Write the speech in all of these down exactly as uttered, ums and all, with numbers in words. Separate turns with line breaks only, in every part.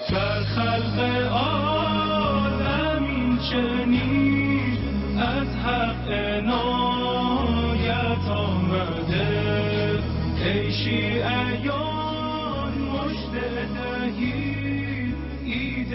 در خلق عالم این چنین از حق عنایت آمده. ای شیعیان مژده دهید عید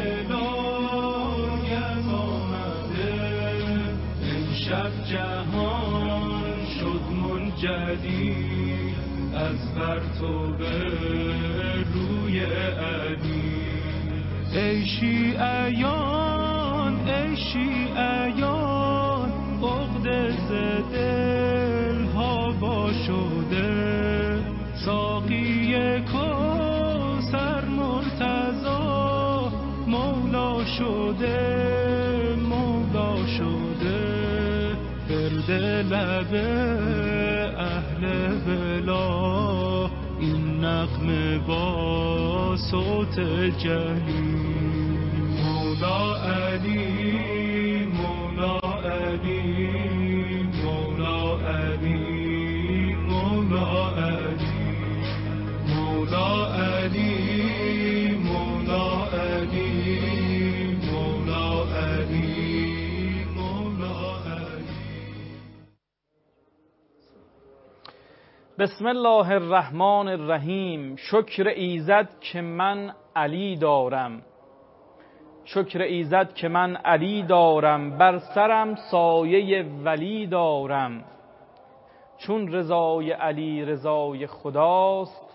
ولایت آمده. امشب جهان شد منجلی از پرتو روی علی. ای شیعیان ای شیعیان عقده ز دل ها وا شده. ساقی کوثر مرتضی مولا شده مولا شده. فرد لب اهل بلا این نغمه با صوت جلی. مولا علی مولا علی مولا علی مولا علی مولا علی مولا علی مولا علی مولا علی.
بسم الله الرحمن الرحیم. شکر ایزد که من علی دارم، شکر ایزد که من علی دارم، بر سرم سایه ولی دارم. چون رضای علی رضای خداست،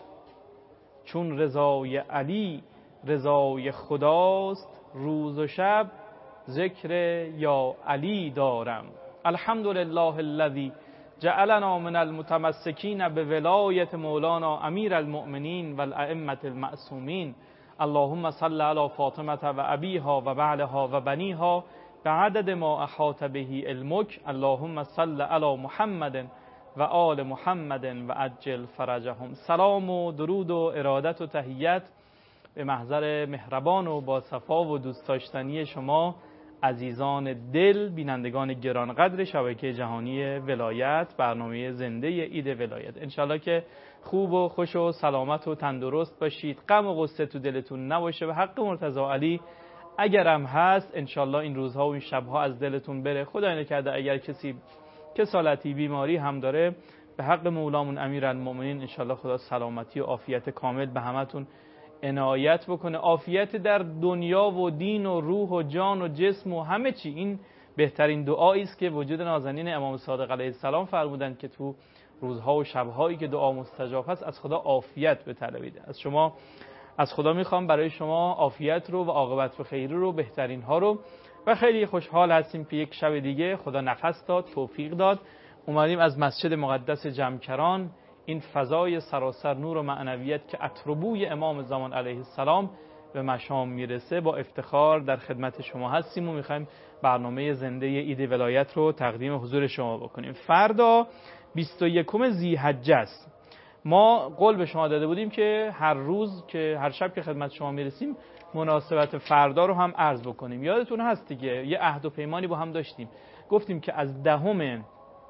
چون رضای علی رضای خداست، روز و شب ذکر یا علی دارم. الحمدلله الذی جعلنا من المتمسکین به ولایت مولانا امیر المؤمنین و الائمة المعصومین. اللهم صل علی فاطمه و ابیها و بعلها و بنیها بعدد ما احاط به علمک. اللهم صل علی محمد و آل محمد و عجل فرجهم. سلام و درود و ارادت و تحیت به محضر مهربان و با صفا و دوست داشتنی شما عزیزان دل، بینندگان گرانقدر شبکه جهانی ولایت، برنامه زنده عید ولایت. انشالله که خوب و خوش و سلامت و تندرست باشید، غم و غصه تو دلتون نباشه و حق مرتضی علی اگرم هست انشالله این روزها و این شبها از دلتون بره. خدای نکرده اگر کسی کسالتی بیماری هم داره، به حق مولامون امیرالمؤمنین انشالله خدا سلامتی و عافیت کامل به همتون عنایت بکنه. عافیت در دنیا و دین و روح و جان و جسم و همه چی. این بهترین دعایی است که وجود نازنین امام صادق علیه السلام فرمودند که تو روزها و شبهایی که دعا مستجاب است از خدا عافیت بطلبید. از شما از خدا میخوام برای شما عافیت رو و عاقبت به خیر رو، بهترین ها رو. و خیلی خوشحال هستیم که یک شب دیگه خدا نفس داد، توفیق داد، اومدیم از مسجد مقدس جمکران، این فضای سراسر نور و معنویت که عطربوی امام زمان علیه السلام به مشام میرسه، با افتخار در خدمت شما هستیم و میخوایم برنامه زنده عید ولایت رو تقدیم حضور شما بکنیم. فردا بیست و یکم ذی‌حجه است. ما قول به شما داده بودیم که هر روز که هر شب که خدمت شما میرسیم مناسبت فردا رو هم عرض بکنیم. یادتون هست دیگه یه عهد و پیمانی با هم داشتیم، گفتیم که از دهم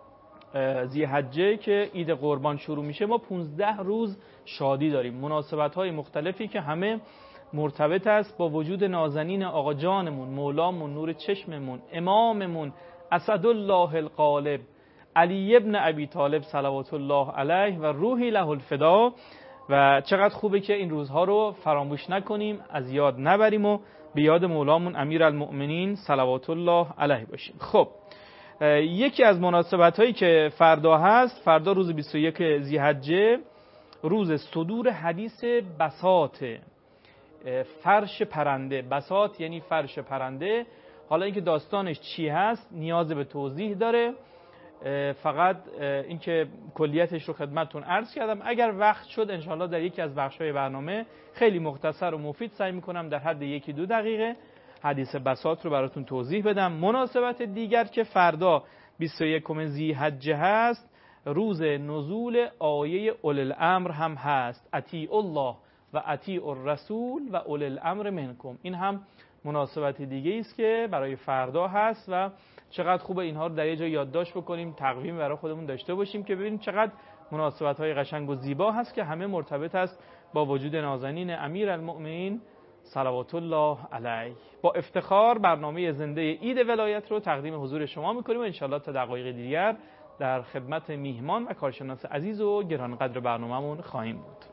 ذی‌حجه که عید قربان شروع میشه ما پانزده روز شادی داریم، مناسبت های مختلفی که همه مرتبط است با وجود نازنین آقا جانمون، مولامون، نور چشممون، اماممون اسدالله الغالب علی ابن ابی طالب صلوات الله علیه و روحی له الفدا. و چقدر خوبه که این روزها رو فراموش نکنیم، از یاد نبریم و به یاد مولامون امیرالمؤمنین صلوات الله علیه باشیم. خب یکی از مناسبت هایی که فردا هست، فردا روز بیست و یک ذی‌حجه روز صدور حدیث بساط، فرش پرنده. بساط یعنی فرش پرنده. حالا اینکه داستانش چی هست نیاز به توضیح داره، فقط اینکه کلیتش رو خدمتتون عرض کردم. اگر وقت شد انشاءالله در یکی از بخش‌های برنامه خیلی مختصر و مفید سعی میکنم در حد یکی دو دقیقه حدیث بساط رو براتون توضیح بدم. مناسبت دیگر که فردا بیست و یکم ذی‌حجه هست، روز نزول آیه اولی الامر هم هست، اطیعوا الله و اطیعوا الرسول و اولی الامر منکم. این هم مناسبت دیگه است که برای فردا هست و چقدر خوبه اینها رو در یه جا یادداشت بکنیم، تقویم برای خودمون داشته باشیم که ببینیم چقدر مناسبت‌های قشنگ و زیبا هست که همه مرتبط است با وجود نازنین امیرالمؤمنین صلوات الله علیه. با افتخار برنامه زنده عید ولایت رو تقدیم حضور شما میکنیم و انشالله تا دقایق دیگر در خدمت میهمان و کارشناس عزیز و گرانقدر برنامه‌مون خواهیم بود.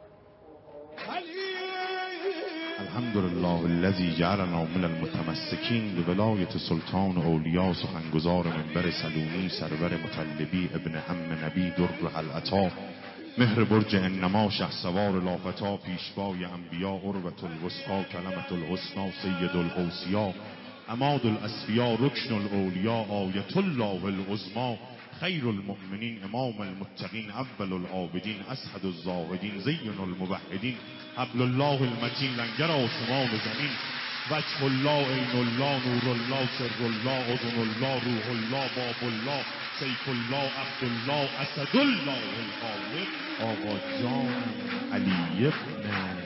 الحمدلله الذی جعلنا من المتمسکین به ولایت سلطان اولیاء سخنگزار منبر سلومی سرور مطلبی ابن عم نبی در العطا مهر برج انما شهسوار لافتا پیشوای انبیا عروة الوثقی کلمة الحسنی سید الاوصیا عماد الاسفیا رکن الاولیا آیت الله العظمی خیر المؤمنین امام المتقین اول العابدین اسعد الزاهدین زین الموحدین حبل الله المتین لنگر آسمان و زمین وجه الله عین الله نور الله سر الله اذن الله روح الله باب الله سیف الله عبدالله اسد الله الخالق آقا جان علی ابن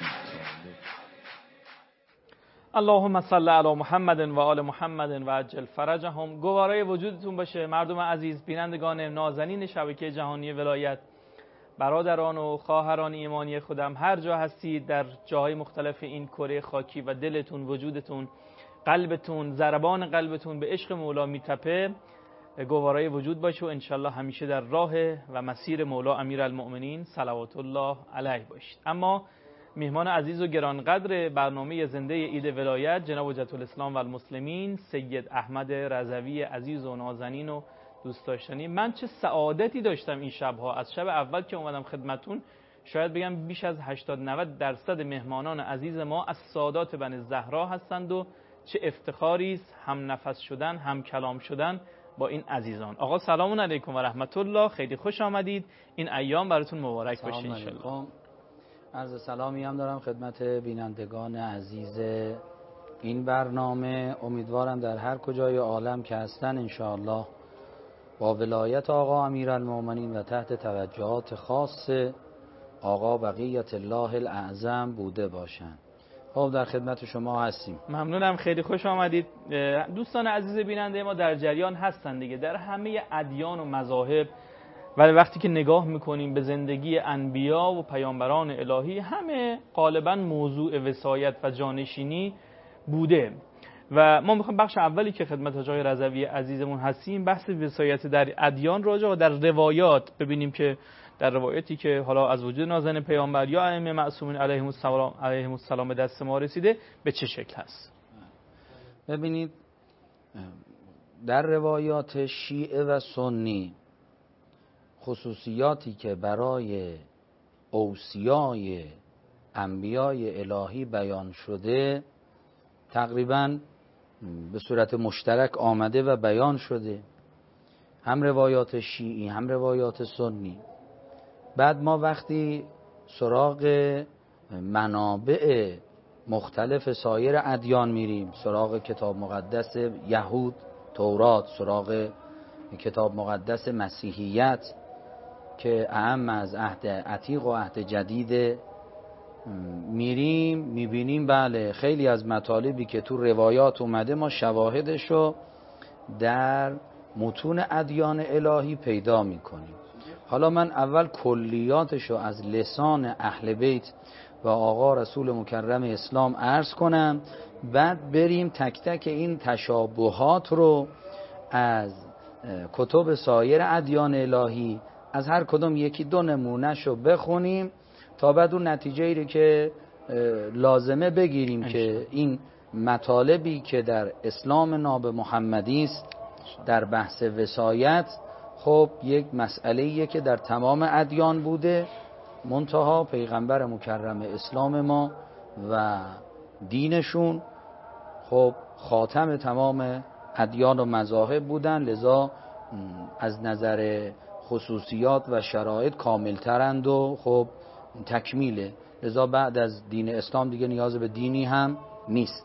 اللهم صل علی محمد و آل محمد و عجل فرجهم. گوارای وجودتون باشه مردم عزیز، بینندگان نازنین شبکه جهانی ولایت، برادران و خواهران ایمانی خودم، هر جا هستید در جاهای مختلف این کره خاکی و دلتون، وجودتون، قلبتون، ضربان قلبتون به عشق مولا میتپه، گوارای وجود باشه و انشالله همیشه در راه و مسیر مولا امیرالمؤمنین صلوات الله علیه باشید. اما میهمان عزیز و گرانقدر برنامه زنده عید ولایت جناب حجت الاسلام و المسلمین سید احمد رضوی عزیز و نازنین و دوست داشتنی، من چه سعادتی داشتم این شبها. از شب اول که اومدم خدمتون شاید بگم بیش از هشتاد نود درصد مهمانان عزیز ما از سادات بنی زهرا هستند و چه افتخاری است هم نفس شدن هم کلام شدن با این عزیزان. آقا سلام علیکم و رحمت الله، خیلی خوش آمدید، این ایام براتون مبارک باشه ان شاء.
عرض سلامی هم دارم خدمت بینندگان عزیز این برنامه. امیدوارم در هر کجای عالم که هستن انشاءالله با ولایت آقا امیرالمؤمنین و تحت توجهات خاص آقا بقیت الله الاعظم بوده باشن. خب در خدمت شما هستیم.
ممنونم، خیلی خوش آمدید. دوستان عزیز بیننده ما در جریان هستن دیگه، در همه ادیان و مذاهب، ولی وقتی که نگاه میکنیم به زندگی انبیا و پیامبران الهی همه غالبا موضوع وصایت و جانشینی بوده و ما میخوایم بخش اولی که خدمت آقای رضوی عزیزمون هستیم بحث وصایت در ادیان راجع و در روایات ببینیم که در روایتی که حالا از وجود نازنین پیامبر یا ائمه معصومین علیهم السلام علیهم السلام به دست ما رسیده به چه شکل هست.
ببینید در روایات شیعه و سنی خصوصیاتی که برای اوصیای انبیای الهی بیان شده تقریباً به صورت مشترک آمده و بیان شده، هم روایات شیعی هم روایات سنی. بعد ما وقتی سراغ منابع مختلف سایر ادیان میریم، سراغ کتاب مقدس یهود تورات، سراغ کتاب مقدس مسیحیت که اهم از عهد عتیق و عهد جدید میریم، میبینیم بله خیلی از مطالبی که تو روایات اومده ما شواهدشو در متون ادیان الهی پیدا میکنیم. حالا من اول کلیاتشو از لسان اهل بیت و آقا رسول مکرم اسلام عرض کنم، بعد بریم تک تک این تشابهات رو از کتب سایر ادیان الهی از هر کدوم یکی دو نمونهشو بخونیم تا بعد اون نتیجه ای که لازمه بگیریم که این مطالبی که در اسلام ناب محمدی است در بحث وصایت خب یک مسئله‌ایه که در تمام ادیان بوده، منتها پیغمبر مکرم اسلام ما و دینشون خب خاتم تمام ادیان و مذاهب بودن، لذا از نظر خصوصیات و شرایط کاملترند و خب تکمیله، لذا بعد از دین اسلام دیگه نیاز به دینی هم نیست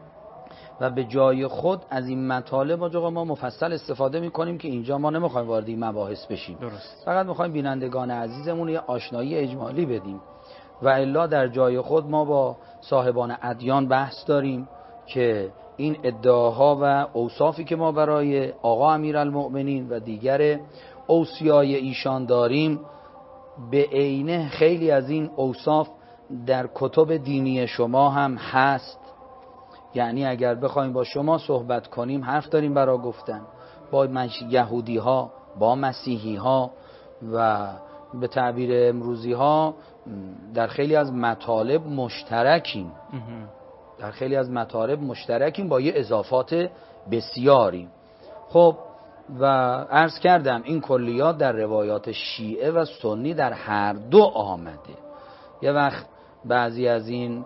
و به جای خود از این مطالب آقا ما مفصل استفاده میکنیم که اینجا ما نمیخوایم وارد این مباحث بشیم. درست. فقط میخوایم بینندگان عزیزمون یه آشنایی اجمالی بدیم و الا در جای خود ما با صاحبان ادیان بحث داریم که این ادعاها و اوصافی که ما برای آقا امیرالمؤمنین و دیگر اوصیای ایشان داریم به عینه خیلی از این اوصاف در کتب دینی شما هم هست. یعنی اگر بخوایم با شما صحبت کنیم حرف داریم برای گفتن، با یهودی ها، با مسیحی ها و به تعبیر امروزی ها در خیلی از مطالب مشترکیم در خیلی از مطالب مشترکیم با یه اضافات بسیاری. خب و عرض کردم این کلیات در روایات شیعه و سنی در هر دو آمده. یه وقت بعضی از این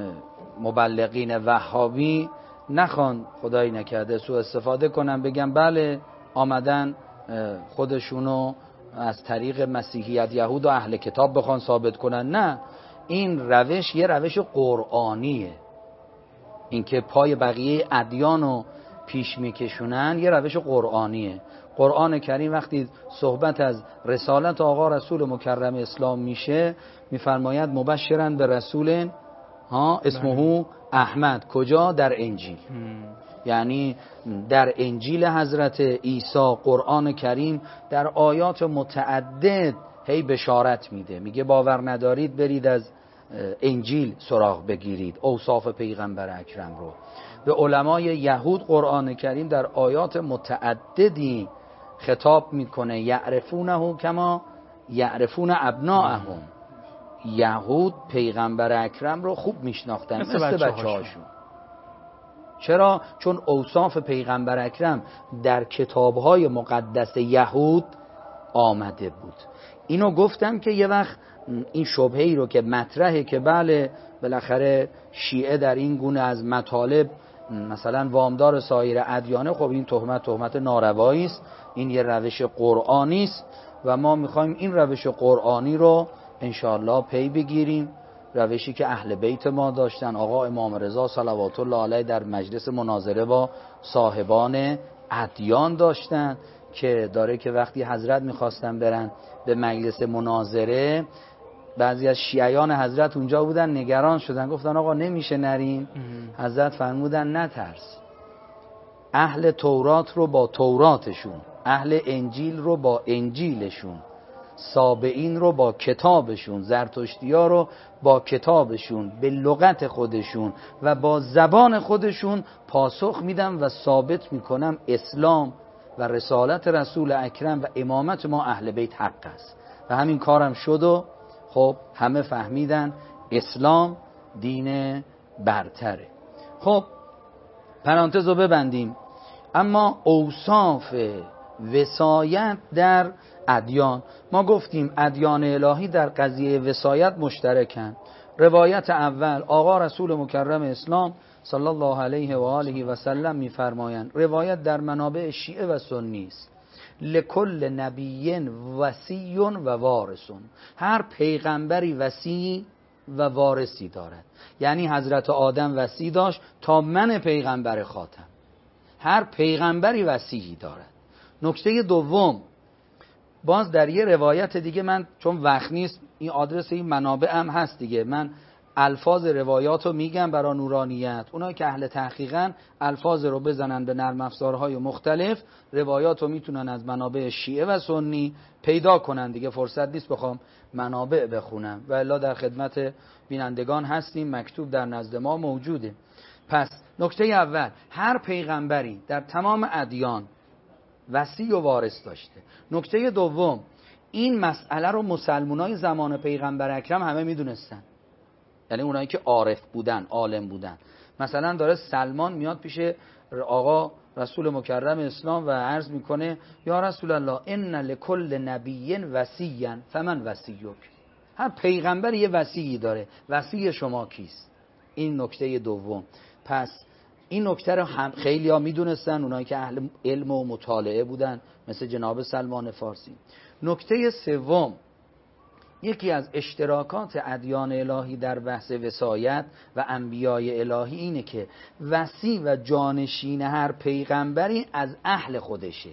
مبلغین وهابی نخوان خدایی نکرده سوء استفاده کنن، بگن بله آمدن خودشونو از طریق مسیحیت یهود و اهل کتاب بخوان ثابت کنن. نه، این روش یه روش قرآنیه. این که پای بقیه ادیانو پیش میکشونن یه روش قرآنیه. قرآن کریم وقتی صحبت از رسالت آقا رسول مکرم اسلام میشه میفرماید مبشرن به رسول ها اسمه احمد. کجا؟ در انجیل. یعنی در انجیل حضرت عیسی قرآن کریم در آیات متعدد هی بشارت میده، میگه باور ندارید برید از انجیل سراغ بگیرید اوصاف پیغمبر اکرم رو. به علمای یهود قرآن کریم در آیات متعددی خطاب میکنه، یعرفونه کما یعرفون ابناءهم. یهود پیغمبر اکرم رو خوب میشناختن مثل, مثل بچه هاشون. چرا؟ چون اوصاف پیغمبر اکرم در کتابهای مقدس یهود آمده بود. اینو گفتم که یه وقت این شبهه‌ای رو که مطرحه که بله بالاخره شیعه در این گونه از مطالب مثلا وامدار سایر ادیانه، خب این تهمت تهمت ناروایی است، این یه روش قرآنی است و ما میخوایم این روش قرآنی رو انشاءالله پی بگیریم. روشی که اهل بیت ما داشتن، آقا امام رضا صلوات الله علیه در مجلس مناظره با صاحبان ادیان داشتن که داره که وقتی حضرت میخواستن برن به مجلس مناظره بعضی از شیعیان حضرت اونجا بودن، نگران شدن، گفتن آقا نمیشه نریم. حضرت فرمودن نترس، اهل تورات رو با توراتشون، اهل انجیل رو با انجیلشون، سابعین رو با کتابشون، زرتشتی‌ها رو با کتابشون به لغت خودشون و با زبان خودشون پاسخ میدم و ثابت میکنم اسلام و رسالت رسول اکرم و امامت ما اهل بیت حق است. و همین کارم شد و خب همه فهمیدن اسلام دین برتره. خب پرانتز رو ببندیم. اما اوصاف وصایت در ادیان، ما گفتیم ادیان الهی در قضیه وصایت مشترکن. روایت اول آقا رسول مکرم اسلام صلی الله علیه و آله و سلم میفرمایند، روایت در منابع شیعه و سنی است، لکل نبی وصی و وارثون. هر پیغمبری وصی و وارثی دارد. یعنی حضرت آدم وصی داشت تا من پیغمبر خاتم، هر پیغمبری وصیی دارد. نکته دوم، باز در یه روایت دیگه، من چون وقت نیست این آدرس این منابع هم هست دیگه، من الفاظ روایات رو میگم برای نورانیت، اونایی که اهل تحقیقن الفاظ رو بزنن به نرم افزارهای مختلف، روایات رو میتونن از منابع شیعه و سنی پیدا کنن دیگه. فرصت نیست بخوام منابع بخونم و الا در خدمت بینندگان هستیم، مکتوب در نزد ما موجوده. پس نکته اول، هر پیغمبری در تمام ادیان وصی و وارث داشته. نکته دوم، این مسئله رو مسلمانای زمان پیغمبر اکرم همه میدونستن، یعنی اونایی که عارف بودن، عالم بودن. مثلا داره سلمان میاد پیش آقا رسول مکرم اسلام و عرض میکنه یا رسول الله ان لکل نبی وصیا فمن وصیک. هر پیغمبر یه وصیی داره، وصی شما کیست؟ این نکته دوم. پس این نکته رو هم خیلی ها میدونستن، اونایی که اهل علم و مطالعه بودن مثل جناب سلمان فارسی. نکته سوم، یکی از اشتراکات ادیان الهی در بحث وصایت و انبیای الهی اینه که وصی و جانشین هر پیغمبری از اهل خودشه،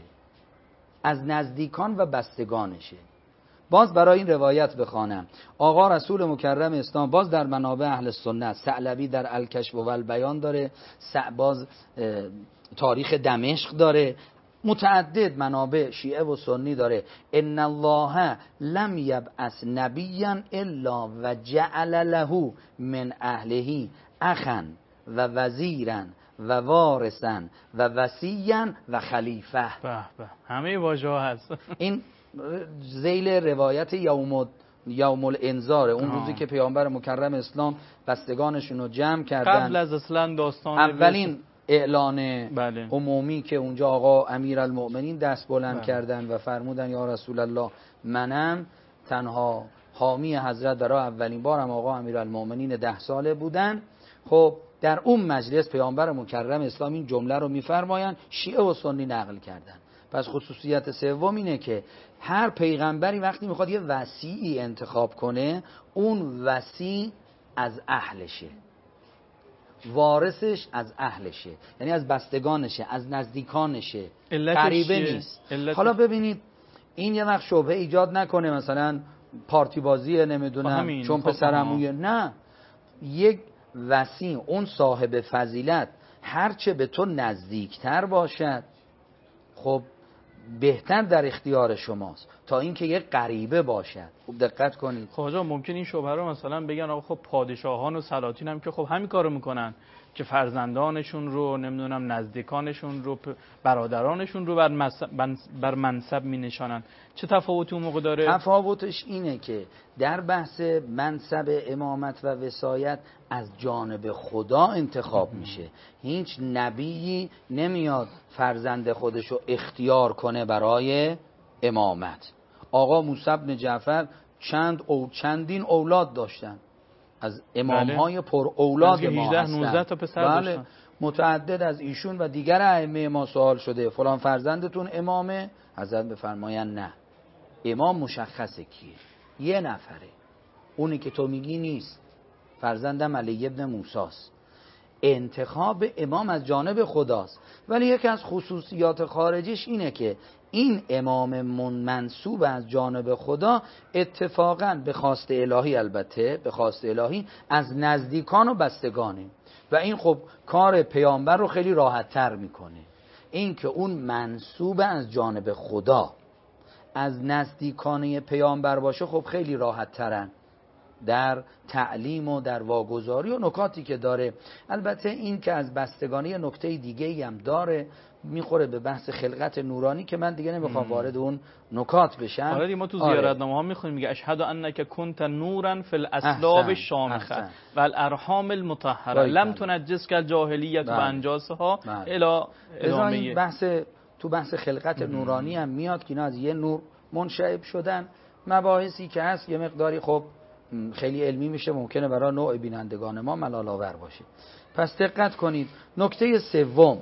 از نزدیکان و بستگانشه. باز برای این روایت بخوانم، آقا رسول مکرم اسلام باز در منابع اهل سنت، ثعلبی در الکشف و البیان داره، باز تاریخ دمشق داره، متعدد منابع شیعه و سنی داره. ان الله لم یبعث نبیا الا و جعل له من اهله اخا و وزیرا و وارثا و وصیا و خلیفه.
به به، همه واژه ها هست.
این ذیل روایت یوم یوم الانذار، اون روزی که پیامبر مکرم اسلام بستگانشون رو جمع کردن
قبل از اصلا داستان
اولین اعلان
بله.
عمومی که اونجا آقا امیرالمؤمنین دست بلند بله. کردن و فرمودن یا رسول الله منم تنها حامی حضرت برای اولین بارم آقا امیرالمؤمنین ده ساله بودن. خب در اون مجلس پیامبر مکرم اسلام این جمله رو میفرمایند، شیعه و سنی نقل کردن. پس خصوصیت سوم اینه که هر پیغمبری وقتی میخواد یه وصیی انتخاب کنه، اون وصی از اهلشه، وارثش از اهلشه، یعنی از بستگانشه، از نزدیکانشه، غریبه نیست. حالا ببینید این یه وقت شبهه ایجاد نکنه مثلا پارتی بازیه نمیدونم چون پسرعمویه، نه، یک وصی اون صاحب فضیلت هرچه به تو نزدیکتر باشد خب بهتر در اختیار شماست تا اینکه یک غریبه باشد. خوب دقت کنید.
خب آقا ممکن این شبهه رو مثلا بگن آقا خب پادشاهان و سلاطین هم که خب همین کارو میکنن که فرزندانشون رو نمیدونم نزدیکانشون رو برادرانشون رو بر منصب بر منصب مینشانن. چه تفاوتی اون موقع داره؟
تفاوتش اینه که در بحث منصب امامت و وصایت از جانب خدا انتخاب میشه. هیچ نبیی نمیاد فرزند خودش رو اختیار کنه برای امامت. آقا موسی بن جعفر چند او چندین اولاد داشتن، از امامهای پر اولاد ما هستن.
نوزده تا پسر
بله.
داشتن.
متعدد از ایشون و دیگر ائمه ما سوال شده فلان فرزندتون امامه؟ حضرت بفرماین نه، امام مشخصه کیه، یه نفره، اونی که تو میگی نیست، فرزندم علی ابن موسی است. انتخاب امام از جانب خداست، ولی یکی از خصوصیات خارجیش اینه که این امام منصوب از جانب خدا اتفاقا به خواست الهی، البته به خواست الهی، از نزدیکان و بستگانه و این خب کار پیامبر رو خیلی راحت تر میکنه. این که اون منصوب از جانب خدا از نزدیکانه پیامبر باشه خب خیلی راحت ترن در تعلیم و در واگذاری و نکاتی که داره. البته این که از بستگانی نکته دیگه ای هم داره، میخوره به بحث خلقت نورانی که من دیگه نمیخوام وارد اون نکات بشم.
آره ما تو زیارتنامه ها میخونیم میگه اشهد انک کنت نورا فی الاسلاب الشامخه و الارحام المطهره لم تنجس کالجاهلیت و انجاسها الی ادامه.
بحث تو بحث خلقت نورانی هم میاد که اینا از یه نور منشعب شدن. مباحثی که هست یه مقداری خب خیلی علمی میشه، ممکنه برای نوع بینندگان ما ملال آور باشه. پس دقت کنید. نکته سوم،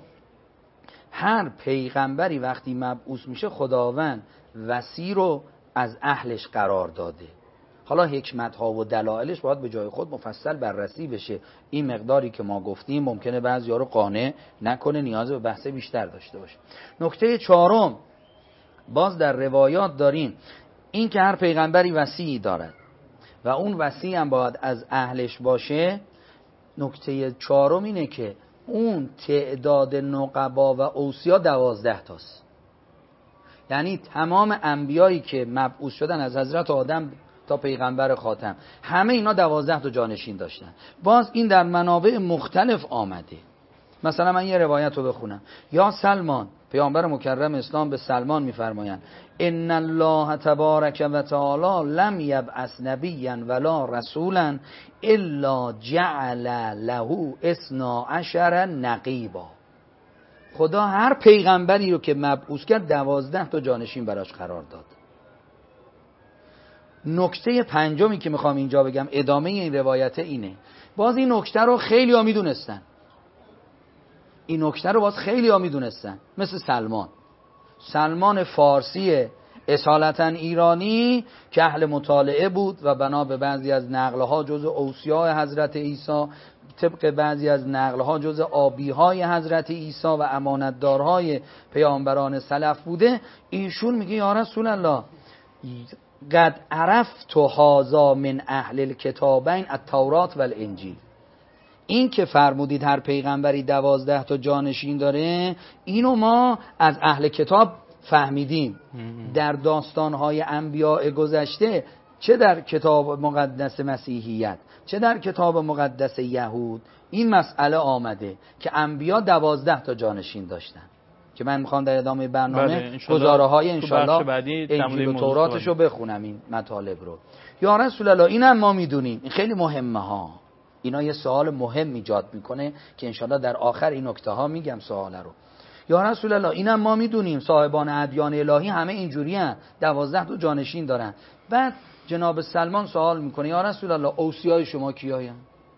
هر پیغمبری وقتی مبعوث میشه خداوند وصی رو از اهلش قرار داده. حالا حکمت ها و دلایلش باید به جای خود مفصل بررسی بشه. این مقداری که ما گفتیم ممکنه بعضیا رو قانع نکنه، نیاز به بحث بیشتر داشته باشه. نکته چهارم، باز در روایات داریم این که هر پیغمبری وصی دارد و اون وصی هم باید از اهلش باشه. نکته چهارم اینه که اون تعداد نقبا و اوصیا دوازده تاست. یعنی تمام انبیایی که مبعوث شدن از حضرت آدم تا پیغمبر خاتم همه اینا دوازده تا جانشین داشتن. باز این در منابع مختلف آمده. مثلا من یه روایت رو بخونم. یا سلمان، پیامبر مکرم اسلام به سلمان میفرمایند ان الله تبارک و تعالی لم یبعث نبیا ولا رسولا الا جعل له اثنا عشر نقیبا. خدا هر پیغمبری رو که مبعوث کرد دوازده تا جانشین براش قرار داد. نکته پنجمی که میخوام اینجا بگم ادامه این روایت اینه. باز این نکته رو خیلی ها میدونستن. این نکته رو باز خیلی ها میدونستن، مثل سلمان. سلمان فارسی اصالتا ایرانی که اهل مطالعه بود و بنا به بعضی از نقلها جز اوصیاء حضرت عیسی، طبق بعضی از نقلها جز آبیهای حضرت عیسی و امانتدارهای پیامبران سلف بوده. ایشون میگه یا رسول الله قد عرفت هذا من اهل الکتابین التورات و الانجیل. این که فرمودید هر پیغمبری دوازده تا جانشین داره، اینو ما از اهل کتاب فهمیدیم. در داستانهای انبیاء گذشته، چه در کتاب مقدس مسیحیت چه در کتاب مقدس یهود، این مسئله آمده که انبیا دوازده تا جانشین داشتن، که من میخوام در ادامه برنامه گزاره های انشالله انجیل و توراتش رو بخونم این مطالب رو. یا رسول الله اینم ما میدونیم، این خیلی مهمه ها، اینا یه سوال مهم ایجاد میکنه که انشالله در آخر این نکته ها میگم سوال رو. یا رسول الله اینم ما میدونیم صاحبان ادیان الهی همه اینجوری هستن، دوازده تا جانشین دارن. بعد جناب سلمان سوال میکنه یا رسول الله اوصیای شما کیاین؟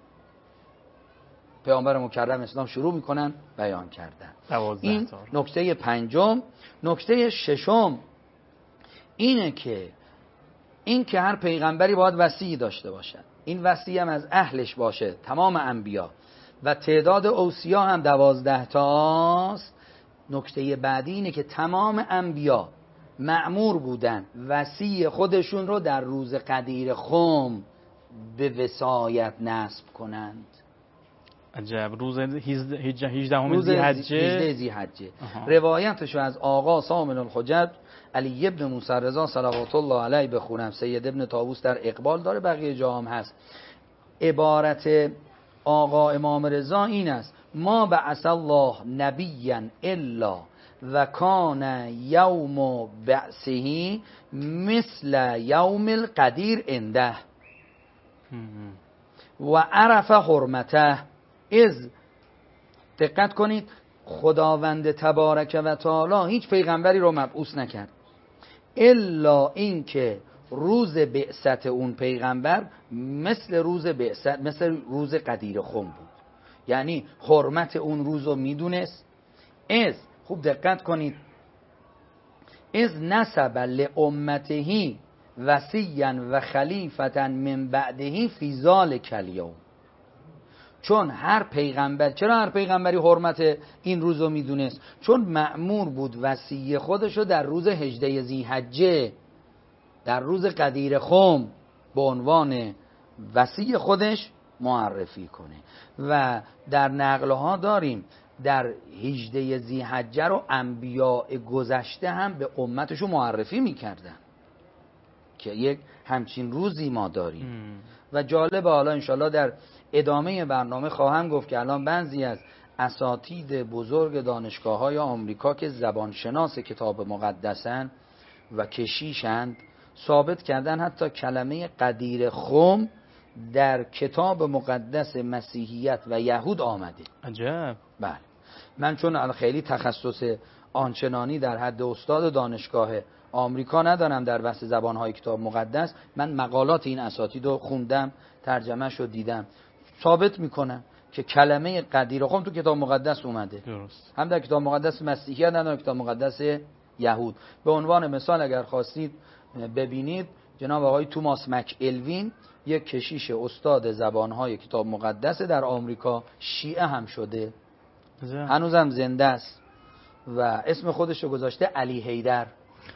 پیامبر مکرم اسلام شروع میکنن بیان کردن. این نکته پنجم. نکته ششم اینه که این که هر پیغمبری باید وصی داشته باشد، این وصی هم از اهلش باشه، تمام انبیا، و تعداد اوصیا هم دوازده تاست. نکته بعدی اینه که تمام انبیا مأمور بودن وصی خودشون رو در روز قدیر خم به وصایت نسب کنند.
عجب. روز هجدهم ذی‌حجه
ذی‌حجه روایتشو از آقا سامن الحجت علی ابن موسی رضا صلوات الله علیه بخونم. سید ابن طاووس در اقبال داره، بقیه جا هم هست. عبارت آقا امام رضا این است: ما بعث الله نبیا الا و کان یوم بعثه مثل یوم القدیر عنده و عرف حرمته. از دقت کنید، خداوند تبارک و تعالی هیچ پیغمبری رو مبعوث نکرد الا این که روز بعثت اون پیغمبر مثل روز بعثت مثل روز قدیر خم بود، یعنی حرمت اون روز رو میدونست. از خوب دقت کنید، از نسب لامته وصیا و خلیفتا من بعده فی ذلک الیوم. چون هر پیغمبر، چرا هر پیغمبری حرمت این روز رو میدونست؟ چون مأمور بود وصی خودشو در روز هجده ذی‌حجه، در روز قدیر خم، به عنوان وصی خودش معرفی کنه. و در نقلها داریم در هجده ذی‌حجه رو انبیاء گذشته هم به امتشو معرفی میکردن که یک همچین روزی ما داریم. و جالب، حالا انشالله در ادامه برنامه خواهم گفت که الان بعضی از اساتید بزرگ دانشگاه های آمریکا که زبانشناس کتاب مقدسن و کشیشند ثابت کردن حتی کلمه قدیر خم در کتاب مقدس مسیحیت و یهود آمده.
عجب.
بله. من چون خیلی تخصص آنچنانی در حد استاد دانشگاه آمریکا ندارم در بحث زبانهای کتاب مقدس، من مقالات این اساتید رو خوندم، ترجمه شو دیدم، ثابت میکنم که کلمه قدیر خم تو کتاب مقدس اومده.
درست. هم
در کتاب مقدس مسیحیت هم در کتاب مقدس یهود. به عنوان مثال اگر خواستید ببینید، جناب آقای توماس مک الوین یک کشیش استاد زبانهای کتاب مقدس در آمریکا، شیعه هم شده، هنوزم زنده است و اسم خودش رو گذاشته علی حیدر.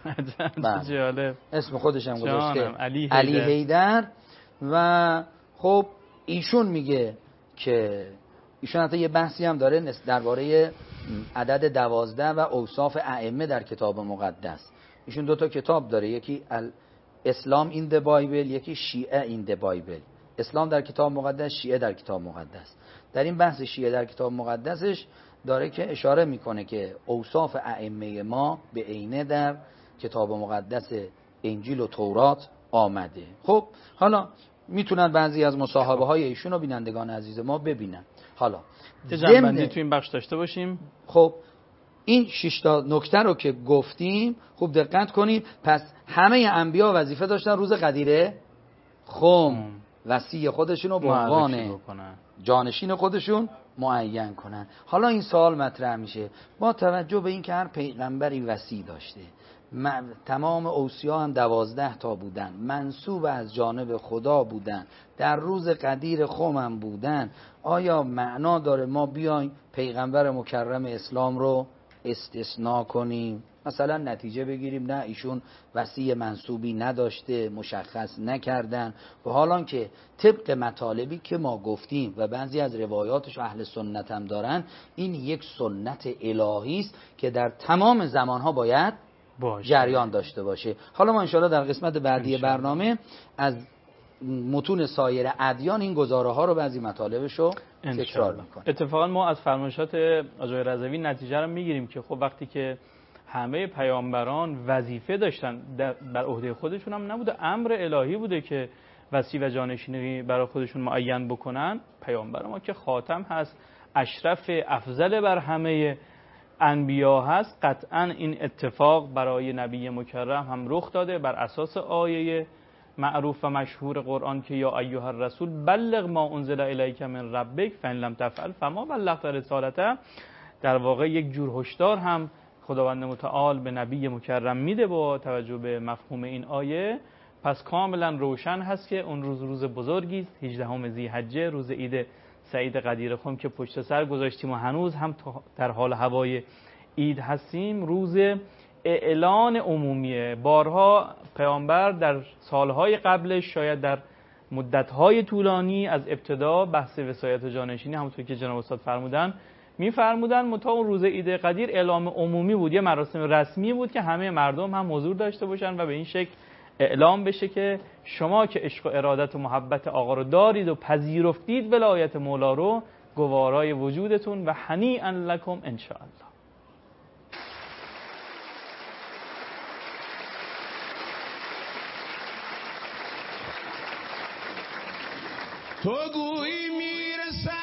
جالب.
اسم خودش هم گذاشته علی حیدر. و خب ایشون میگه که ایشون حتی یه بحثی هم داره درباره عدد دوازده و اوصاف ائمه در کتاب مقدس. ایشون دو تا کتاب داره، یکی اسلام این د بایبل، یکی شیعه این د بایبل. اسلام در کتاب مقدس، شیعه در کتاب مقدس. در این بحث شیعه در کتاب مقدسش داره که اشاره میکنه که اوصاف ائمه ما به عینه در کتاب مقدس انجیل و تورات آمده. خب حالا میتونن بعضی از مصاحبه های ایشون رو بینندگان عزیز ما ببینن. حالا
جنبندی تو این بخش داشته باشیم.
خب این شش تا نکته رو که گفتیم خوب دقت کنید. پس همه انبیا وظیفه داشتن روز قدیره خم وصی خودشون رو به عنوان جانشین خودشون معین کنن. حالا این سوال مطرح میشه، با توجه به این که هر پیغمبری وصی داشته، تمام اوصیا هم دوازده تا بودن، منسوب از جانب خدا بودن، در روز قدیر خم هم بودن، آیا معنا داره ما بیایم پیغمبر مکرم اسلام رو استثناء کنیم؟ مثلا نتیجه بگیریم نه ایشون وصی منصوبی نداشته، مشخص نکردن، و حالان که طبق مطالبی که ما گفتیم و بعضی از روایاتش اهل سنت هم دارن، این یک سنت الهی است که در تمام زمانها باید باشه. جریان داشته باشه. حالا ما انشاءالله در قسمت بعدی برنامه از متون سایر ادیان این گزاره ها رو بعضی مطالبش رو تکرار میکنیم.
اتفاقا ما از فرمایشات آقای رضوی نتیجه رو میگیریم که خب وقتی که همه پیامبران وظیفه داشتن بر عهده خودشون هم نبوده، امر الهی بوده که وصی و جانشینی برای خودشون معین بکنن. پیامبر ما که خاتم هست، اشرف افضل بر همه انبیا هست، قطعا این اتفاق برای نبی مکرم هم رخ داده بر اساس آیه معروف و مشهور قرآن که یا ایها الرسول بلغ ما انزل الیک من ربک فان لم تفعل فما بلغت رسالته. در واقع یک جور هشدار هم خداوند متعال به نبی مکرم میده با توجه به مفهوم این آیه. پس کاملا روشن هست که اون روز روز بزرگی است، هجدهم ذی‌حجه، روز عید سعید قدیر خم که پشت سر گذاشتیم و هنوز هم در حال هوای عید هستیم. روز اعلان عمومیه. بارها پیامبر در سالهای قبلش، شاید در مدتهای طولانی از ابتدا بحث وصایت جانشینی همونطور که جناب استاد فرمودن میفرمودن، متا اون روز عید قدیر اعلام عمومی بود، یه مراسم رسمی بود که همه مردم هم حضور داشته باشن و به این شکل اعلام بشه که شما که عشق و ارادت و محبت آقا رو دارید و پذیرفتید ولایت مولا رو، گوارای وجودتون و هنیئا لکم ان شاء الله.
تو گویی میرسد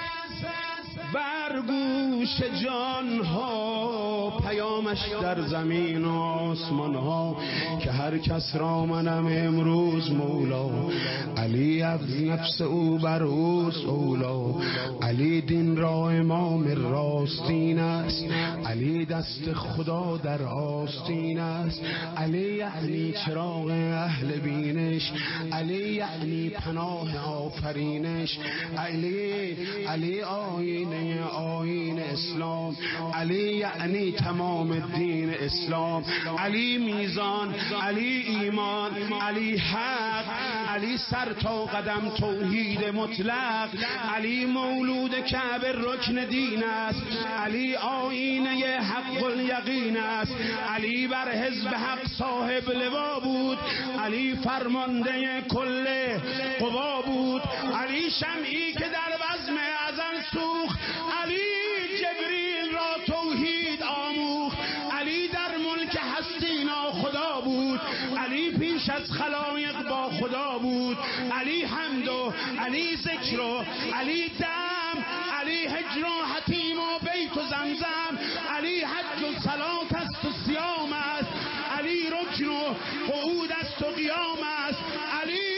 بر گوش جان ها، پیامش در زمین و آسمان ها که هر کس را منم امروز مولا. علی از نفس او بر اوست اولا، علی دین را امام راستین است، علی دست خدا در آستین است، علی یعنی چراغ اهل بینش، علی یعنی پناه آفرینش، علی علی آینه آیین اسلام، علی یعنی تمام دین اسلام، علی میزان، علی ایمان، علی حق، علی سر تا قدم توحید مطلق، علی مولود کعبه رکن دین است، علی آیینه حق الیقین است، علی بر حزب حق صاحب لوا بود، علی فرمانده کل قوا بود، علی شمعی که در بزم ازل سوخت، علی جبریل را توحید آموخت، علی در ملک هستی ناخدا بود، علی پیش از خلایق با خدا بود، علی حمد و علی ذکر و علی دم، علی هجر و حتیم و بیت و زمزم، علی حج و صلات است و صیام است، علی رکن و قعود است و قیام است، علی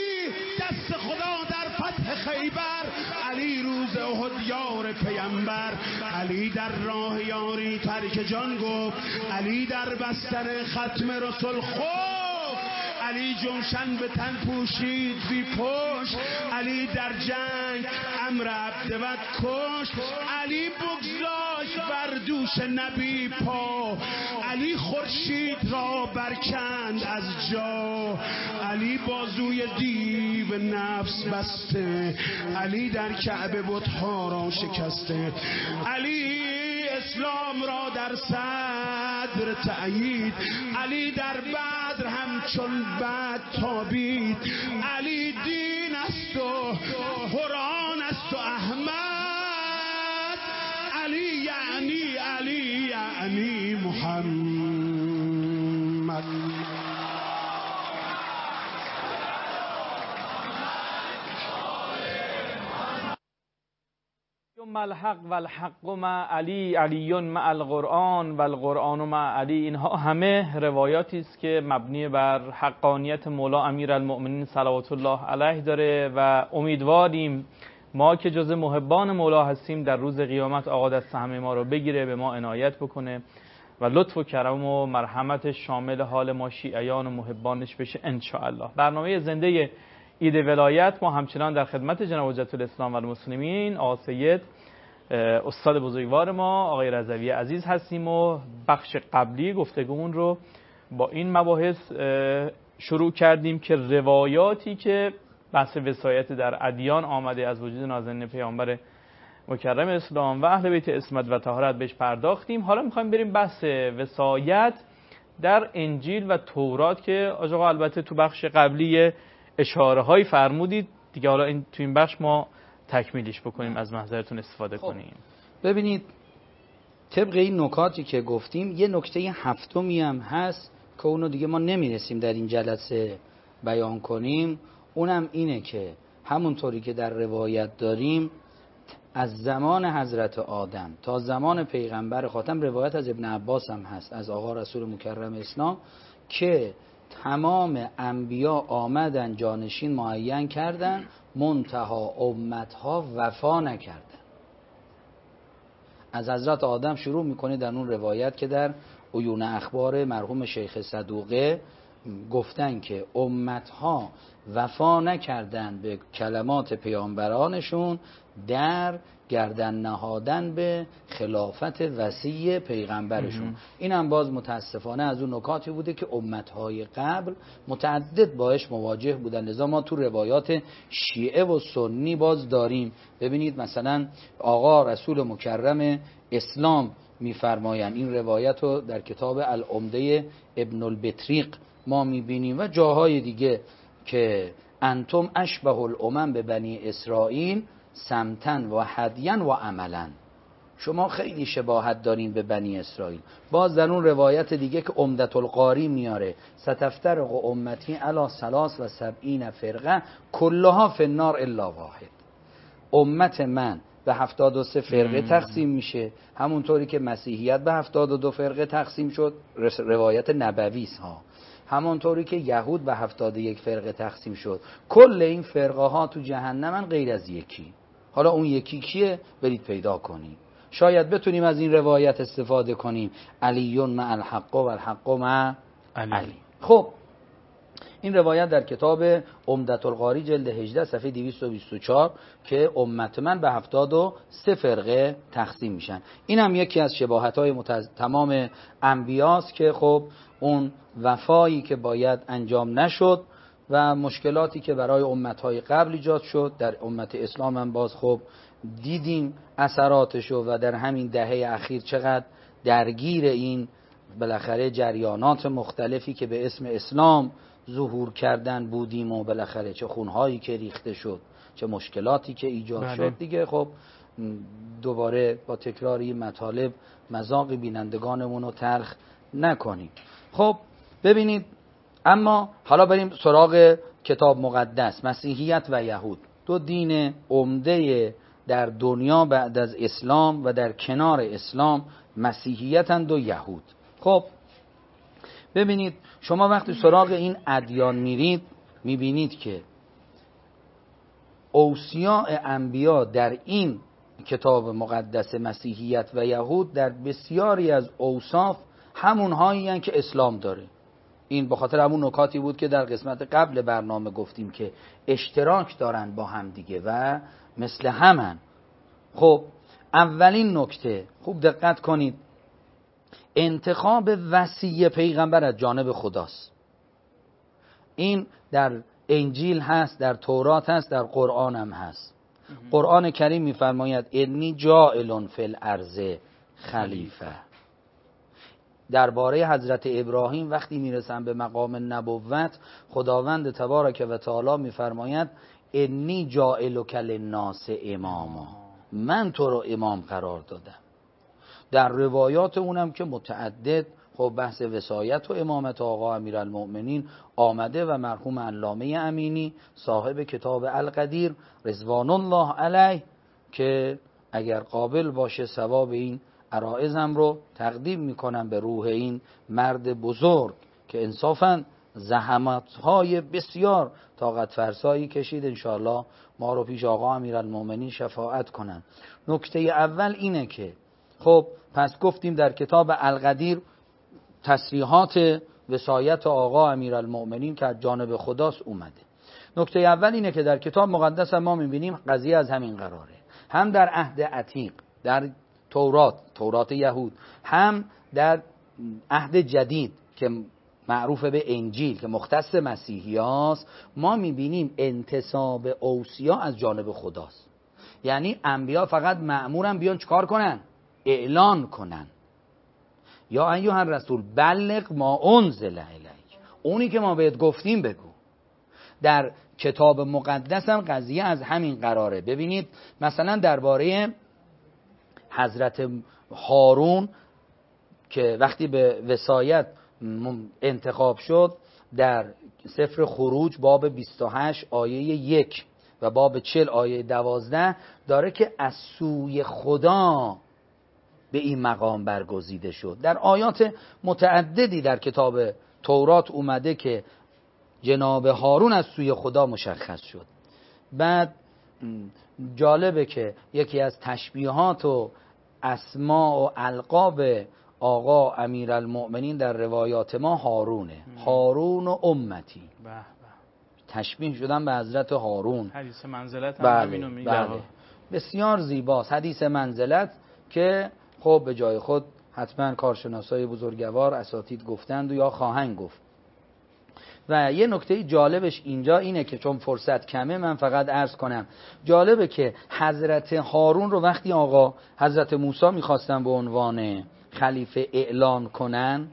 دست خدا در فتح خیبر، علی روز احد یار پیمبر، علی در راه یاری ترک جان گفت، علی در بستر ختم رسول خفت، علی جوشن به تن پوشید بی پشت، علی در جنگ امر عبدود کشت، علی بگذاشت بر دوش نبی پا، علی خورشید را برکند از جا، علی بازوی دیو نفس بسته، علی در کعبه بت‌ها را شکسته، علی اسلام را در صدر تأیید، علی در بدر همچون بد تابید، علی دین است و قرآن است و احمد، علی یعنی علی یعنی محمد.
ثم الحق و الحق مع علی علی مع القرآن و القرآن مع علی. اینها همه روایاتی است که مبنی بر حقانیت مولا امیرالمؤمنین صلوات الله علیه داره و امیدواریم ما که جز محبان مولا هستیم در روز قیامت آقا دست همه ما رو بگیره، به ما عنایت بکنه و لطف و کرم و مرحمتش شامل حال ما شیعیان و محبانش بشه ان شاء الله. برنامه زنده عید ولایت ما همچنان در خدمت جناب حجت الاسلام و المسلمین آقا سید استاد بزرگوار ما آقای رضوی عزیز هستیم و بخش قبلی گفتگومون رو با این مباحث شروع کردیم که روایاتی که بحث وصایت در ادیان آمده از وجود نازنین پیامبر مکرم اسلام و اهل بیت عصمت و طهارت بهش پرداختیم. حالا میخوایم بریم بحث وصایت در انجیل و تورات که آقا البته تو بخش قبلی اشاره های فرمودید دیگه، حالا این تو این بخش ما تکمیلش بکنیم، از محضرتون استفاده
خب.
کنیم.
ببینید طبق این نکاتی که گفتیم یه نکته هفتمی هم هست که اونو دیگه ما نمیرسیم در این جلسه بیان کنیم، اونم اینه که همونطوری که در روایت داریم از زمان حضرت آدم تا زمان پیغمبر خاتم، روایت از ابن عباس هم هست از آقا رسول مکرم اسلام، که تمام انبیا آمدن جانشین معین کردن، منتها امتها وفا نکردن. از حضرت آدم شروع میکنه در اون روایت که در عیون اخبار مرحوم شیخ صدوقه گفتن که امتها وفا نکردن به کلمات پیامبرانشون در گردن نهادن به خلافت وصی پیغمبرشون. این هم باز متاسفانه از اون نکاتی بوده که امتهای قبل متعدد باش مواجه بودن، لذا ما تو روایات شیعه و سنی باز داریم. ببینید مثلا آقا رسول مکرم اسلام میفرمایند، این روایت رو در کتاب العمده ابن البطریق ما میبینیم و جاهای دیگه که انتم اشبه الامم به بنی اسرائیل سمتن و هدین و عملن، شما خیلی شباهت دارین به بنی اسرائیل. باز در اون روایت دیگه که عمدة القاری میاره، ستفترق امتی علی ثلاث و سبعین فرقه کلها فی النار الا واحد، امت من به هفتاد و سه فرقه تقسیم میشه، همونطوری که مسیحیت به هفتاد و دو فرقه تقسیم شد، روایت نبویست ها، همونطوری که یهود به هفتاد و یک فرقه تقسیم شد. کل این فرقه ها تو جهنمن غیر از یکی. حالا اون یکی کیه؟ برید پیدا کنید، شاید بتونیم از این روایت استفاده کنیم. علیون مع الحق و الحق مع علی. علی. خب این روایت در کتاب عمدة القاری جلد هجده صفحه دویست و بیست و چهار که امت من به هفتاد و سه فرقه تقسیم میشن. این هم یکی از شباهت های متز... تمام انبیاست که خب اون وفایی که باید انجام نشد و مشکلاتی که برای امتهای قبل ایجاد شد در امت اسلام هم باز خب دیدیم اثراتشو و در همین دهه اخیر چقدر درگیر این بالاخره جریانات مختلفی که به اسم اسلام ظهور کردن بودیم و بالاخره چه خونهایی که ریخته شد، چه مشکلاتی که ایجاد بله. شد دیگه. خب دوباره با تکرار این مطالب مذاق بینندگانمون رو تلخ نکنیم. خب ببینید، اما حالا بریم سراغ کتاب مقدس. مسیحیت و یهود دو دین عمده در دنیا بعد از اسلام و در کنار اسلام مسیحیتند و یهود. خب ببینید شما وقتی سراغ این ادیان میرید میبینید که اوصیاء انبیا در این کتاب مقدس مسیحیت و یهود در بسیاری از اوصاف همون هایی هستند که اسلام داره. این به خاطر همون نکاتی بود که در قسمت قبل برنامه گفتیم که اشتراک دارن با هم دیگه و مثل همن. خب اولین نکته خوب دقت کنید، انتخاب وصی پیغمبر از جانب خداست. این در انجیل هست، در تورات هست، در قرآن هم هست. قرآن کریم میفرماید انی جاعل فی الارض خلیفه. درباره حضرت ابراهیم وقتی میرسن به مقام نبوت، خداوند تبارک و تعالی میفرماید انی جاعلک للناس اماما، من تو رو امام قرار دادم. در روایات اونم که متعدد خب بحث وصایت و امامت آقا امیرالمؤمنین آمده و مرحوم علامه امینی صاحب کتاب القدیر رضوان الله علیه که اگر قابل باشه ثواب این عرائزم رو تقدیم میکنم به روح این مرد بزرگ که انصافاً زحمت‌های بسیار طاقت فرسایی کشید. انشاءالله ما رو پیش آقا امیرالمؤمنین شفاعت کنن. نکته اول اینه که خب پس گفتیم در کتاب القدیر تصریحات وصایت آقا امیرالمؤمنین که از جانب خداست اومده. نکته اول اینه که در کتاب مقدس ما میبینیم قضیه از همین قراره. هم در عهد عتیق در تورات تورات یهود، هم در عهد جدید که معروف به انجیل که مختص مسیحی هاست، ما میبینیم انتساب اوصیا از جانب خداست. یعنی انبیا فقط مأمورن بیان چکار کنن؟ اعلان کنن. یا ایها الرسول بلغ ما انزل الیک، اونی که ما بهت گفتیم بگو. در کتاب مقدس هم قضیه از همین قراره. ببینید مثلا درباره حضرت هارون که وقتی به وصایت انتخاب شد، در سفر خروج باب بیست و هشت آیه یک و باب چهل آیه دوازده داره که از سوی خدا به این مقام برگزیده شد. در آیات متعددی در کتاب تورات اومده که جناب هارون از سوی خدا مشخص شد. بعد جالبه که یکی از تشبیهات و اسما و القاب آقا امیرالمؤمنین در روایات ما هارونه. هارون و امتی،
به به،
تشبیه شدن به حضرت هارون.
حدیث منزلت هم
بله
همینو میگه.
بله. بسیار زیباست حدیث منزلت که خب به جای خود حتما کارشناسای بزرگوار اساتید گفتند و یا خواهند گفت. و یه نکته جالبش اینجا اینه که چون فرصت کمه من فقط عرض کنم، جالبه که حضرت هارون رو وقتی آقا حضرت موسی میخواستن به عنوان خلیفه اعلان کنن،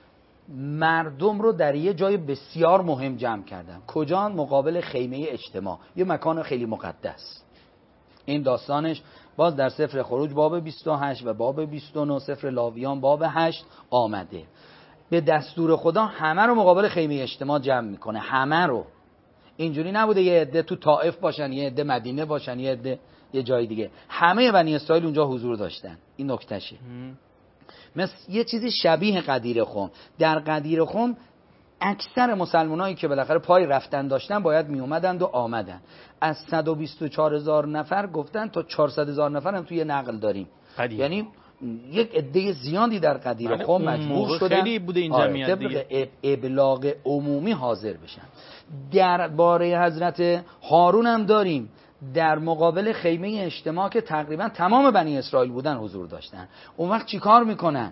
مردم رو در یه جای بسیار مهم جمع کردن. کجا؟ مقابل خیمه اجتماع، یه مکان خیلی مقدس. این داستانش باز در سفر خروج باب بیست و هشت و باب بیست و نه، سفر لاویان باب هشت آمده. به دستور خدا همه رو مقابل خیمه اجتماع جمع میکنه، همه رو. اینجوری نبوده یه عده تو طائف باشن، یه عده مدینه باشن، یه عده یه جای دیگه. همه بنی اسرائیل اونجا حضور داشتن. این نکتهشه. مثل یه چیزی شبیه قدیر خم. در قدیر خم اکثر مسلمانایی که بالاخره پای رفتن داشتن باید می اومدند و آمدن. از صد و بیست و چهار هزار نفر گفتن تا چهارصد هزار نفر هم توی نقل داریم. قدیر. یعنی یک عده زیادی در قدیر خم مجبور شدن
خیلی بوده این جمعیت
دیگه ابلاغ عمومی حاضر بشن. درباره حضرت هارون هم داریم، در مقابل خیمه اجتماع که تقریبا تمام بنی اسرائیل بودن حضور داشتن. اون وقت چی کار میکنن؟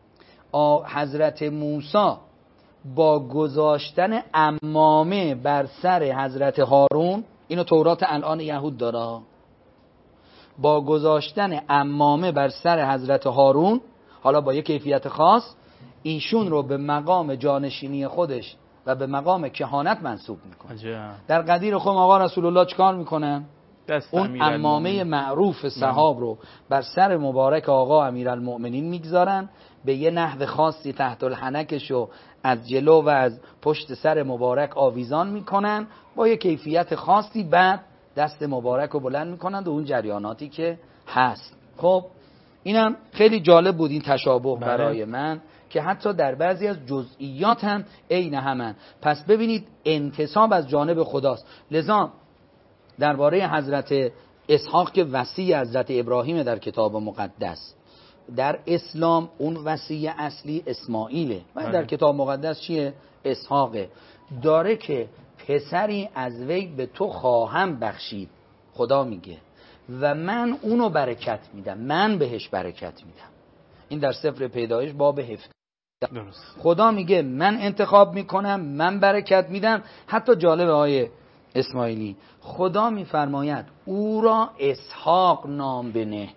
حضرت موسی با گذاشتن عمامه بر سر حضرت هارون، اینو تورات الان یهود داره، با گذاشتن عمامه بر سر حضرت هارون، حالا با یک کیفیت خاص، ایشون رو به مقام جانشینی خودش و به مقام کهانت منصوب میکنه. در قدیر خم آقا رسول الله چکار میکنن؟ اون عمامه معروف صحاب رو بر سر مبارک آقا امیرالمؤمنین میگذارن، به یه نحو خاصی تحت الحنکش رو از جلو و از پشت سر مبارک آویزان میکنن با یه کیفیت خاصی. بعد دست مبارک رو بلند میکنن و اون جریاناتی که هست. خب اینم خیلی جالب بود این تشابه برای من که حتی در بعضی از جزئیات هم عین همن. پس ببینید انتساب از جانب خداست. لذا درباره حضرت اسحاق که وصی حضرت ابراهیم در کتاب مقدس، در اسلام اون وصی اصلی اسماعیله و در کتاب مقدس چیه؟ اسحاقه. داره که پسری از وی به تو خواهم بخشید، خدا میگه، و من اونو برکت میدم، من بهش برکت میدم. این در سفر پیدایش باب هفده. خدا میگه من انتخاب میکنم، من برکت میدم. حتی جالب آیه اسماعیلی خدا میفرماید او را اسحاق نام بنه.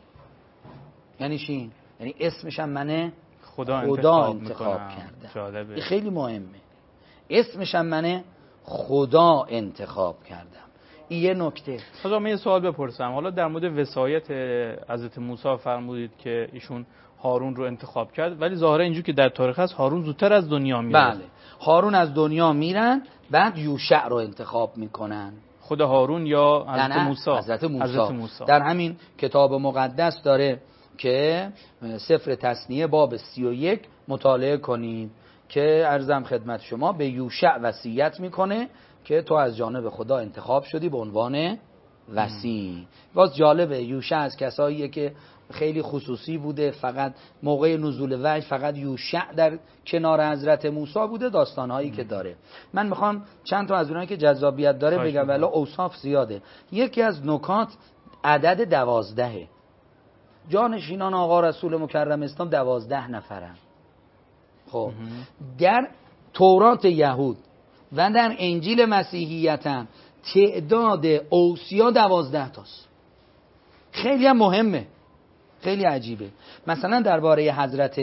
یعنی چی؟ یعنی اسمش هم منه
خدا,
خدا
انتخاب,
انتخاب
کردم.
کردم. این خیلی مهمه. اسمش هم منه خدا انتخاب کردم. این یه نکته.
حالا من یه سوال بپرسم. حالا در مورد وصایت حضرت موسی فرمودید که ایشون هارون رو انتخاب کرد، ولی ظاهرا اینجوری که در تاریخ هست هارون زودتر از دنیا میره.
بله، هارون از دنیا میرن، بعد یوشع رو انتخاب میکنن.
خود هارون یا حضرت موسی؟
حضرت موسی. حضرت موسی. در همین کتاب مقدس داره که سفر تثنیه باب سی و یک مطالعه کنید که عرضم خدمت شما به یوشع وصیت میکنه که تو از جانب خدا انتخاب شدی به عنوان وصی. باز جالبه یوشع از کساییه که خیلی خصوصی بوده، فقط موقع نزول وحی فقط یوشع در کنار حضرت موسی بوده. داستانهایی که داره من میخوام چند تا از اونایی که جذابیت داره بگم، ولی اوصاف زیاده. یکی از نکات عدد دوازدهه. جانشینان آقا رسول مکرم اسلام دوازده نفرن. خب در تورات یهود و در انجیل مسیحیت هم تعداد اوصیا دوازده تاست. خیلی هم مهمه، خیلی عجیبه. مثلا درباره حضرت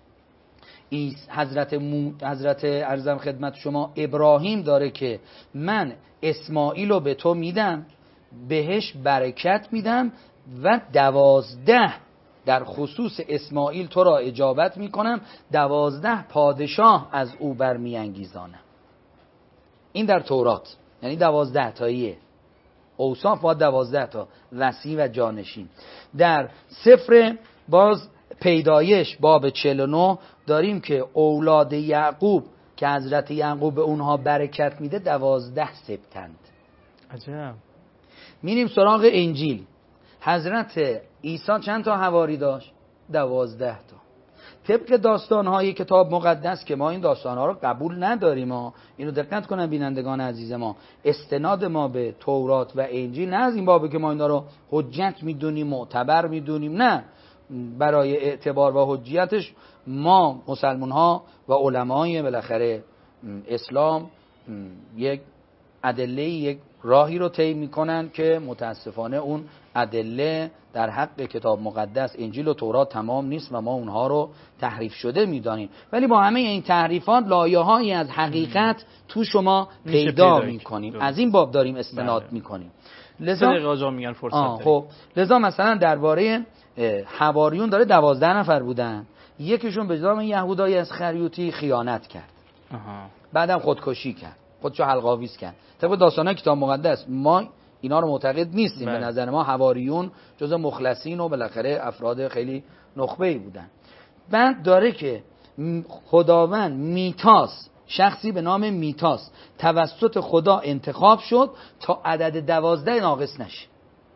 ایس حضرت مو حضرت ارزم خدمت شما ابراهیم داره که من اسماعیل رو به تو میدم، بهش برکت میدم و دوازده در خصوص اسماعیل تو را اجابت میکنم، دوازده پادشاه از او برمیانگیزانم. این در تورات، یعنی دوازده تاییه. اوصاف باید دوازده تا، وصی و جانشین. در سفر باز پیدایش باب چهل و نه داریم که اولاد یعقوب که حضرت یعقوب به اونها برکت میده دوازده سبتند.
عجب.
میریم سراغ انجیل. حضرت عیسی چند تا حواری داشت؟ دوازده تا. طبق داستانهای کتاب مقدس که ما این داستانها رو قبول نداریم، ما اینو دقت کنن بینندگان عزیز ما، استناد ما به تورات و انجیل نه از این بابه که ما اینا رو حجت میدونیم، معتبر میدونیم، نه، برای اعتبار و حجیتش ما مسلمان ها و علمای بالاخره اسلام یک ادله، یک راهی رو طی میکنن که متاسفانه اون ادله در حق کتاب مقدس انجیل و تورات تمام نیست و ما اونها رو تحریف شده میدانیم. ولی با همه این تحریفات لایه‌هایی از حقیقت تو شما پیدا میکنیم. از این باب داریم استناد بله. میکنیم.
لذا آقا میگن فرصت
خب لذا مثلا درباره حواریون داره دوازده نفر بودن، یکیشون به نام یهودای اسخریوطی خیانت کرد، آها. بعدم خودکشی کرد، خودشو حلق‌آویز کرد. طبق داستانای کتاب مقدس ما اینا رو معتقد نیستیم. بله. به نظر ما حواریون جزء مخلصین و بالاخره افراد خیلی نخبه‌ای بودن. بعد داره که خداوند میتاس، شخصی به نام میتاس توسط خدا انتخاب شد تا عدد دوازده ناقص نشه.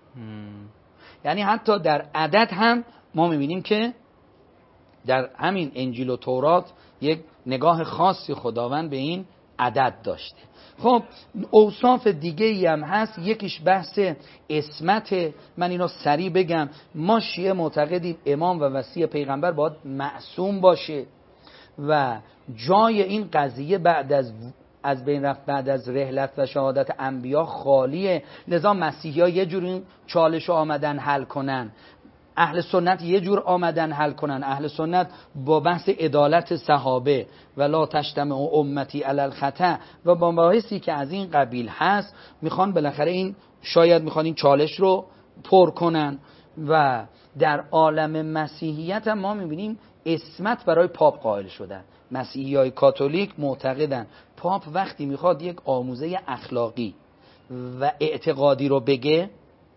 یعنی حتی در عدد هم ما میبینیم که در همین انجیل و تورات یک نگاه خاصی خداوند به این عدد داشته. خب اوصاف دیگه ای هم هست، یکیش بحث اسمت. من اینو سریع بگم. ما شیعه معتقدیم امام و وصی پیغمبر باید معصوم باشه و جای این قضیه بعد از از بین رفت بعد از رحلت و شهادت انبیا خالیه. لذا مسیحی ها یه جور چالش آمدن حل کنن، اهل سنت یه جور آمدن حل کنن. اهل سنت با بحث عدالت صحابه و لا تجتمع امتی علی الخطأ و با مباحثی که از این قبیل هست میخوان بالاخره این شاید میخوان این چالش رو پر کنن. و در عالم مسیحیت هم ما میبینیم اسمت برای پاپ قائل شدن. مسیحی های کاتولیک معتقدن پاپ وقتی میخواد یک آموزه اخلاقی و اعتقادی رو بگه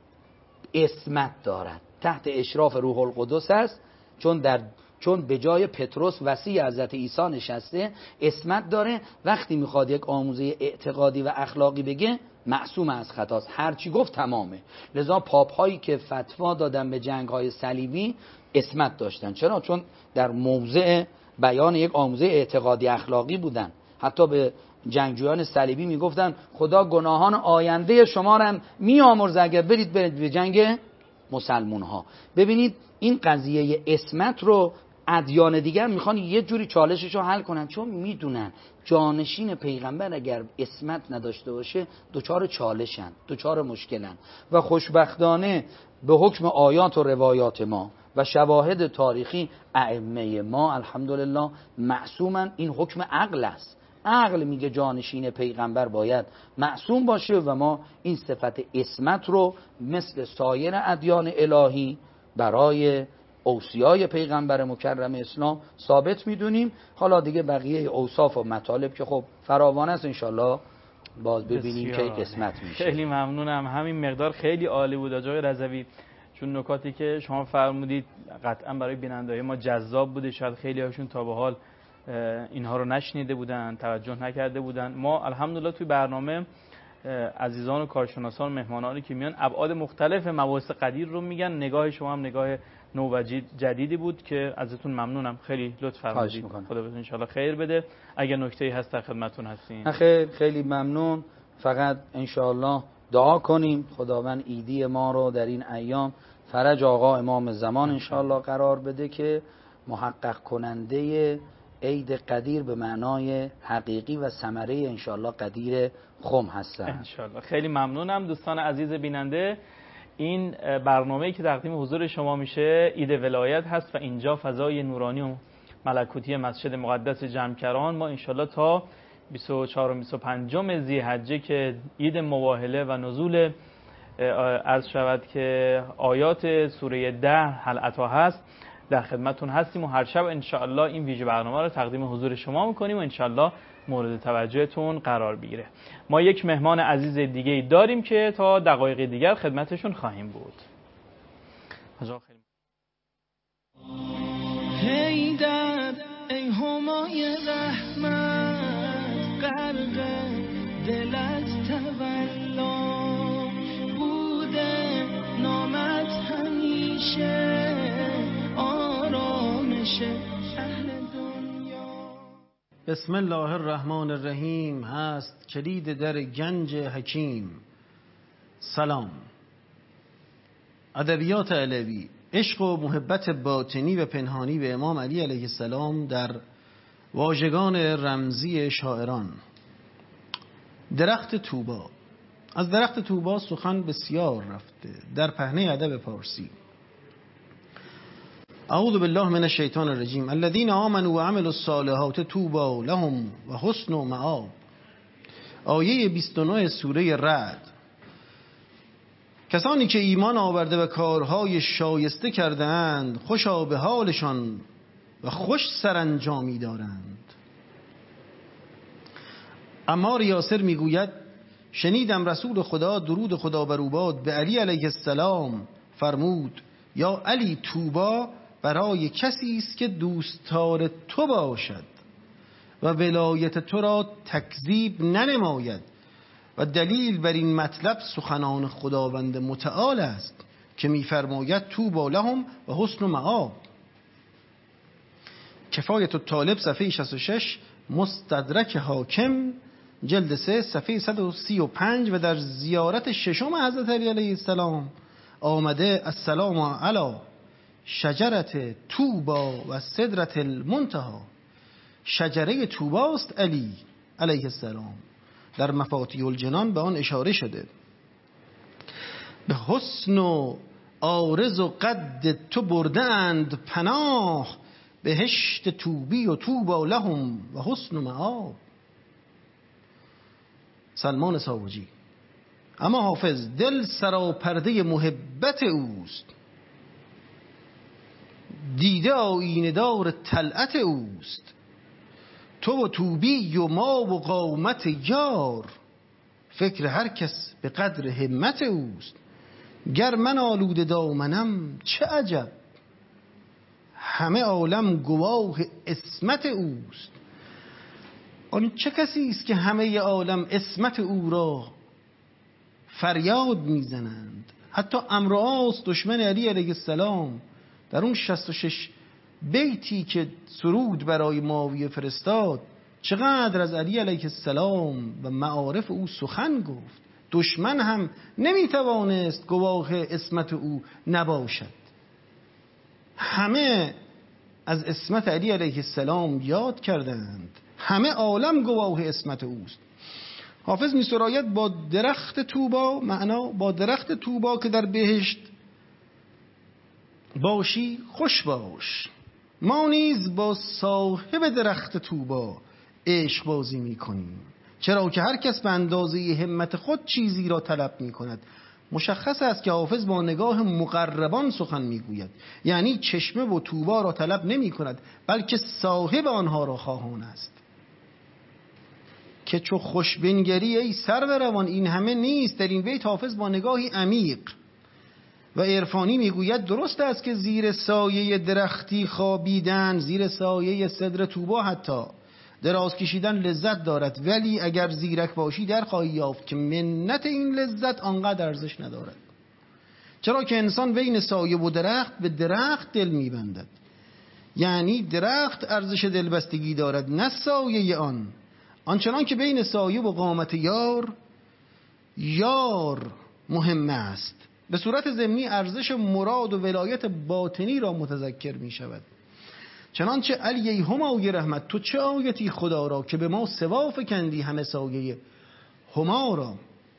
اسمت دارد، تحت اشراف روح القدس است، چون در چون به جای پتروس وصی حضرت عیسی نشسته، اسمت داره. وقتی میخواد یک آموزه اعتقادی و اخلاقی بگه معصوم از خطاست، هرچی گفت تمامه. لذا پاپ هایی که فتوا دادن به جنگ های صلیبی اسمت داشتن. چرا؟ چون در موضع بیان یک آموزه اعتقادی اخلاقی بودن. حتی به جنگجویان صلیبی میگفتن خدا گناهان آینده شما را هم میآمرزه اگر برید برید به جنگ مسلمون ها. ببینید این قضیه اسمت رو ادیان دیگر میخوان یه جوری چالشش رو حل کنن، چون میدونن جانشین پیغمبر اگر اسمت نداشته باشه دوچار چالشن، دوچار مشکلن. و خوشبختانه به حکم آیات و روایات ما و شواهد تاریخی ائمه ما الحمدلله معصومن. این حکم عقل است. عقل میگه جانشین پیغمبر باید معصوم باشه و ما این صفت اسمت رو مثل سایر ادیان الهی برای اوصیای پیغمبر مکرم اسلام ثابت میدونیم. حالا دیگه بقیه اوصاف و مطالب که خب فراوان است انشالله باز ببینیم که قسمت میشه.
خیلی ممنونم. همین مقدار خیلی عالی بود آقای رضوی، چون نکاتی که شما فرمودید قطعا برای بیننده‌های ما جذاب بوده. شاید خیلی هاشون تا به حال اینها رو نشنیده بودن، توجه نکرده بودن. ما الحمدلله توی برنامه عزیزان و کارشناسان و مهمانانی که میان ابعاد مختلف مباحث قدیر رو میگن. نگاه شما هم نگاه نو و جدیدی بود که ازتون ممنونم. خیلی لطف فرمودید. خدا بهتون ان شاء الله خیر بده. اگر نکته‌ای هست در خدمتتون هستیم.
خیر، خیلی ممنون. فقط ان شاء الله دعا کنیم خداوند ایدی ما رو در این ایام فرج آقا امام زمان انشاءالله قرار بده که محقق کننده عید قدیر به معنای حقیقی و ثمره انشاءالله قدیر خم هستن
انشاءالله. خیلی ممنونم دوستان عزیز بیننده. این برنامه‌ای که تقدیم حضور شما میشه عید ولایت هست و اینجا فضای نورانی و ملکوتی مسجد مقدس جمکران. ما انشاءالله تا بیست و چهارم بیست و پنجم ذی‌حجه که عید مواهله و نزول عرض شود که آیات سوره ده هل اتی هست در خدمتون هستیم و هر شب انشاءالله این ویژه برنامه رو تقدیم حضور شما میکنیم و انشاءالله مورد توجهتون قرار بگیره. ما یک مهمان عزیز دیگه داریم که تا دقایق دیگر خدمتشون خواهیم بود.
حیدر ای همای رحمت غرق دلت تولا بوده نامت همیشه آرامش اهل دنیا.
بسم الله الرحمن الرحیم هست کلید در گنج حکیم. سلام. ادبیات علوی، عشق و محبت باطنی و پنهانی به امام علی علیه السلام در واژگان رمزی شاعران. درخت طوبا. از درخت طوبا سخن بسیار رفته در پهنه ادب پارسی. اعوذ بالله من الشیطان الرجیم. الذین آمنوا و عملوا الصالحات طوبی لهم و حسن مآب. آیه بیست و نه سوره رعد. کسانی که ایمان آورده و کارهای شایسته کردند خوشا به حالشان و خوش سرانجامی دارند. عمار یاسر میگوید شنیدم رسول خدا درود خدا بر او باد به علی علیه السلام فرمود یا علی طوبی برای کسی است که دوستدار تو باشد و ولایت تو را تکذیب ننماید. و دلیل بر این مطلب سخنان خداوند متعال است که می‌فرماید طوبی لهم و حسن مآب. کفایت الطالب صفحه شصت و شش، مستدرک حاکم جلد سه صفحه صد و سی و پنج. و در زیارت ششم حضرت علی علیه السلام آمده السلام علی شجرت طوبی و سدرت المنتهی. شجره طوبی است علی علیه السلام. در مفاتیح الجنان به آن اشاره شده. به حسن و عارض و قد تو بردند پناه بهشت طوبی و طوبی لهم و حسن مآب. سلمان ساوجی. اما حافظ دل سراپرده محبت اوست، دیده آینه دار طلعت اوست. تو و طوبی و ما و قامت یار، فکر هر کس به قدر همت اوست. گر من آلوده دامنم چه عجب، همه عالم گواه عصمت اوست. آن چه کسی است که همه عالم عصمت او را فریاد میزنند. حتی عمرو دشمن علی علیه السلام در اون شصت و شش بیتی که سرود برای معاویه فرستاد چقدر از علی علیه السلام و معارف او سخن گفت. دشمن هم نمیتوانست گواه عصمت او نباشد. همه از عصمت علی علیه السلام یاد کردند. همه عالم گواه عصمت اوست. حافظ می سراید با درخت طوبا، معنا با درخت طوبا که در بهشت باشی خوش باش. ما نیز با صاحب درخت طوبا عشق بازی می کنیم، چرا که هر کس به اندازه همت خود چیزی را طلب می کند. مشخص است که حافظ با نگاه مقربان سخن می گوید، یعنی چشمه و طوبا را طلب نمی کند بلکه صاحب آنها را خواهان است. که چو خوش بنگری ای سروروان این همه نیست. در این بیت حافظ با نگاهی عمیق و عرفانی میگوید درست است که زیر سایه درختی خوابیدن، زیر سایه سدر طوبا حتی دراز کشیدن لذت دارد، ولی اگر زیرک باشی در خواهی یافت که منت این لذت آنقدر ارزش ندارد. چرا که انسان بین سایه و درخت به درخت دل میبندد، یعنی درخت ارزش دلبستگی دارد نه سایه آن. آنچنان که بین سایه و قامت یار، یار مهم است به صورت ضمنی ارزش مراد و ولایت باطنی را متذکر می شود. چنانچه علی همای رحمت، تو چه آیتی خدا را که به ما سوا فکندی همه سایه هما را.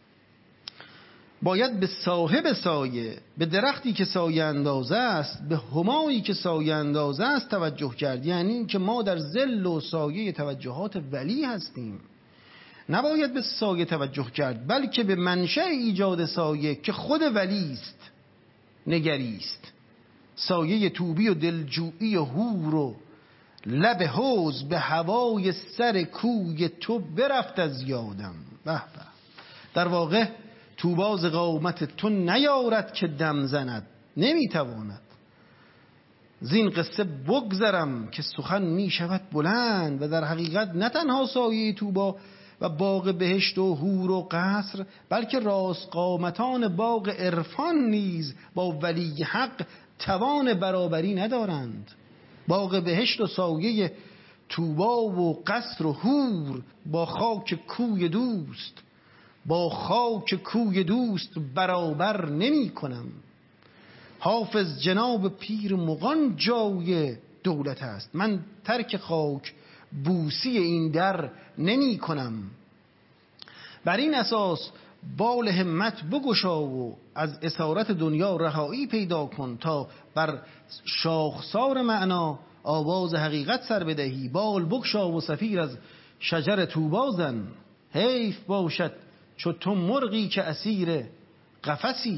باید به صاحب سایه، به درختی که سایه اندازه است، به همایی که سایه اندازه است توجه کرد. یعنی که ما در ظل و سایه توجهات ولی هستیم. نباید به سایه توجه کرد، بلکه به منشأ ایجاد سایه که خود ولی است نگریست. سایه توبی و دلجویی و هور و لب حوض، به هوای سر کوی تو برفت از یادم. به به. در واقع توباز قامت تو نیارد که دم زند، نمیتواند. زین قصه بگذرم که سخن می شود بلند، و در حقیقت نه تنها سایه توبا و باغ بهشت و حور و قصر، بلکه راست قامتان باغ عرفان نیز با ولی حق توان برابری ندارند. باغ بهشت و سایه توبا و قصر و حور با خاک کوی دوست، با خاک کوی دوست برابر نمی کنم. حافظ جناب پیر مغان جای دولت است، من ترک خاک بوسی این در نمی کنم. بر این اساس بال همت بگشا و از اسارت دنیا رهایی پیدا کن، تا بر شاخسار معنا آواز حقیقت سر بدهی. بال بگشا و صفیر از شجر طوبی زن، حیف باشد چو تو مرغی که اسیر قفسی.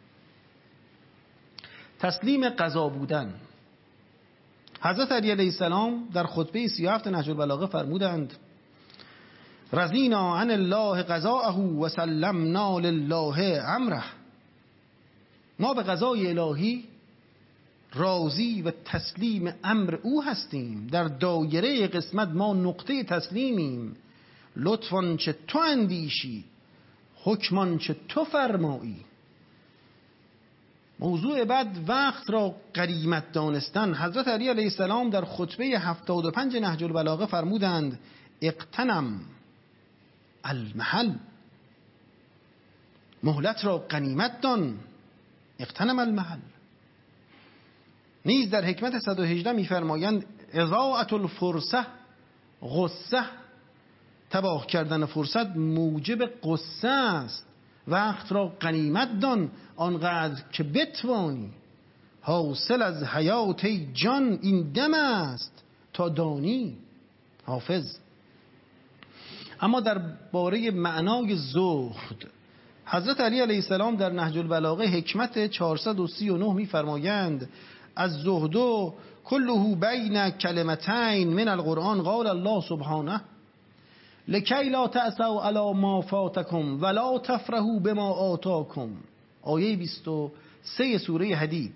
تسلیم قضا بودن. حضرت علی علیه السلام در خطبه سی و هفت نهج البلاغه فرمودند: رضینا عن الله قضاءه و سلمنا لله امره. ما به قضای الهی راضی و تسلیم امر او هستیم. در دایره قسمت ما نقطه تسلیمیم. لطفاً چه تو اندیشی، حکمان چه تو فرمایی. موضوع بعد وقت را غنیمت دانستن. حضرت علی علیه السلام در خطبه هفتاد و پنج نهج البلاغه فرمودند: اقتنم المحل. مهلت را غنیمت دان. اقتنم المحل. نیز در حکمت صد و هجده می‌فرمایند: اضاعت الفرصه غصه. تباه کردن فرصت موجب غصه است. وقت را غنیمت دان آنقدر که بتوانی. حاصل از حیات ای جان این دم است تا دانی. حافظ. اما در باره معنای زهد، حضرت علی علیه السلام در نهج البلاغه حکمت چهارصد و سی و نه می‌فرمایند: از زهد کله بین کلمتین من القرآن قال الله سبحانه لکی لا تأسوا علی ما فاتکم ولا تفرحوا بما آتاکم. آیه بیست و سه سوره حدید.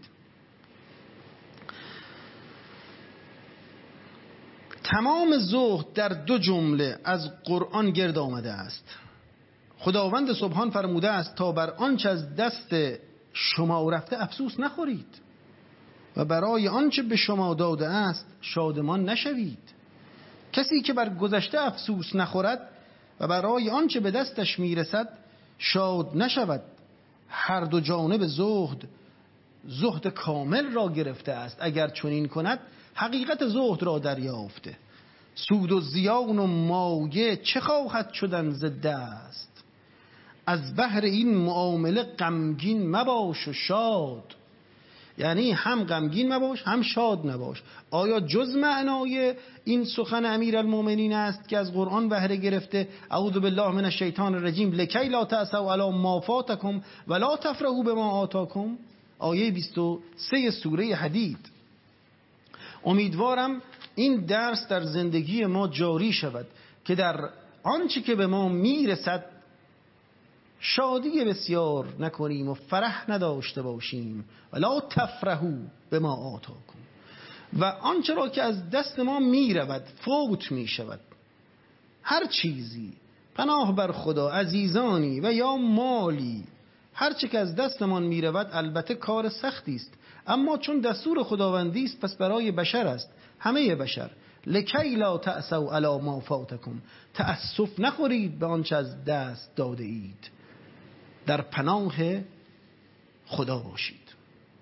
تمام زهد در دو جمله از قرآن گرد آمده است. خداوند سبحان فرموده است: تا بر آنچه از دست شما رفته افسوس نخورید و برای آنچه به شما داده است شادمان نشوید. کسی که بر گذشته افسوس نخورد و برای آنچه به دستش میرسد شاد نشود، هر دو جانب زهد زهد کامل را گرفته است. اگر چنین کند حقیقت زهد را دریافته. سود و زیان و مایه چه خواهد شدن ز دست. از بهر این معامله غمگین مباش و شاد. یعنی هم غمگین مباش هم شاد نباش. آیا جز معنای این سخن امیرالمومنین است که از قرآن بهره گرفته: اعوذ بالله من الشیطان الرجیم لکی لا تأسوا علی ما فاتکم ولا تفرحوا بما آتاکم؟ آیه بیست و سه سوره حدید. امیدوارم این درس در زندگی ما جاری شود که در آنچه که به ما میرسد شادی بسیار نکنیم و فرح نداشته باشیم. ولا تفرحوا بما آتاکم. و آنچه را که از دست ما میرود فوت میشود، هر چیزی، پناه بر خدا، عزیزانی و یا مالی، هر چه که از دستمان میرود البته کار سختی است، اما چون دستور خداوندی است پس برای بشر است، همه بشر. لکی لا تأسوا علی ما فاتکم. تأسف نخورید به آنچه از دست داده اید. در پناه خدا باشید.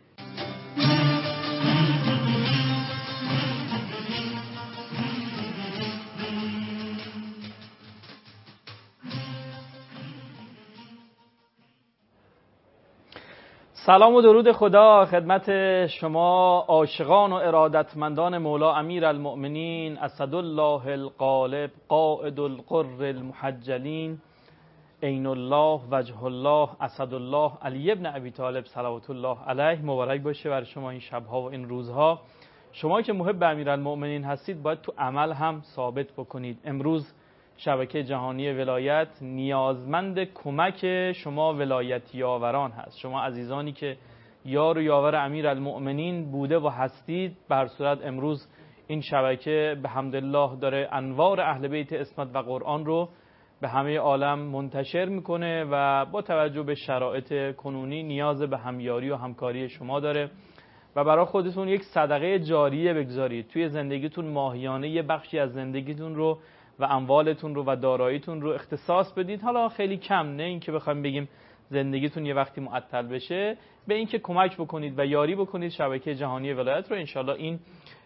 سلام و درود خدا خدمت شما عاشقان و ارادتمندان مولا امیر المؤمنین اسدالله الغالب قائد القر المحجلین عین الله وجه الله اسدالله علی ابن ابی طالب صلوات الله علیه. مبارک باشه بر شما این شبها و این روزها. شما که محب امیرالمؤمنین هستید باید تو عمل هم ثابت بکنید. امروز شبکه جهانی ولایت نیازمند کمک شما ولایتیاوران هست، شما عزیزانی که یار و یاور امیرالمؤمنین بوده و هستید. بر صورت امروز این شبکه به حمدالله داره انوار اهل بیت اسمت و قرآن رو به همه عالم منتشر میکنه و با توجه به شرایط کنونی نیاز به همیاری و همکاری شما داره و برای خودتون یک صدقه جاریه بگذارید. توی زندگیتون ماهیانه یه بخشی از زندگیتون رو و اموالتون رو و داراییتون رو اختصاص بدید. حالا خیلی کم، نه اینکه بخوایم بگیم زندگیتون یه وقتی معطل بشه، به اینکه کمک بکنید و یاری بکنید شبکه جهانی ولایت رو. انشالله این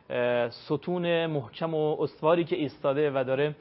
ستون محکم و استواری که ایستاده و داره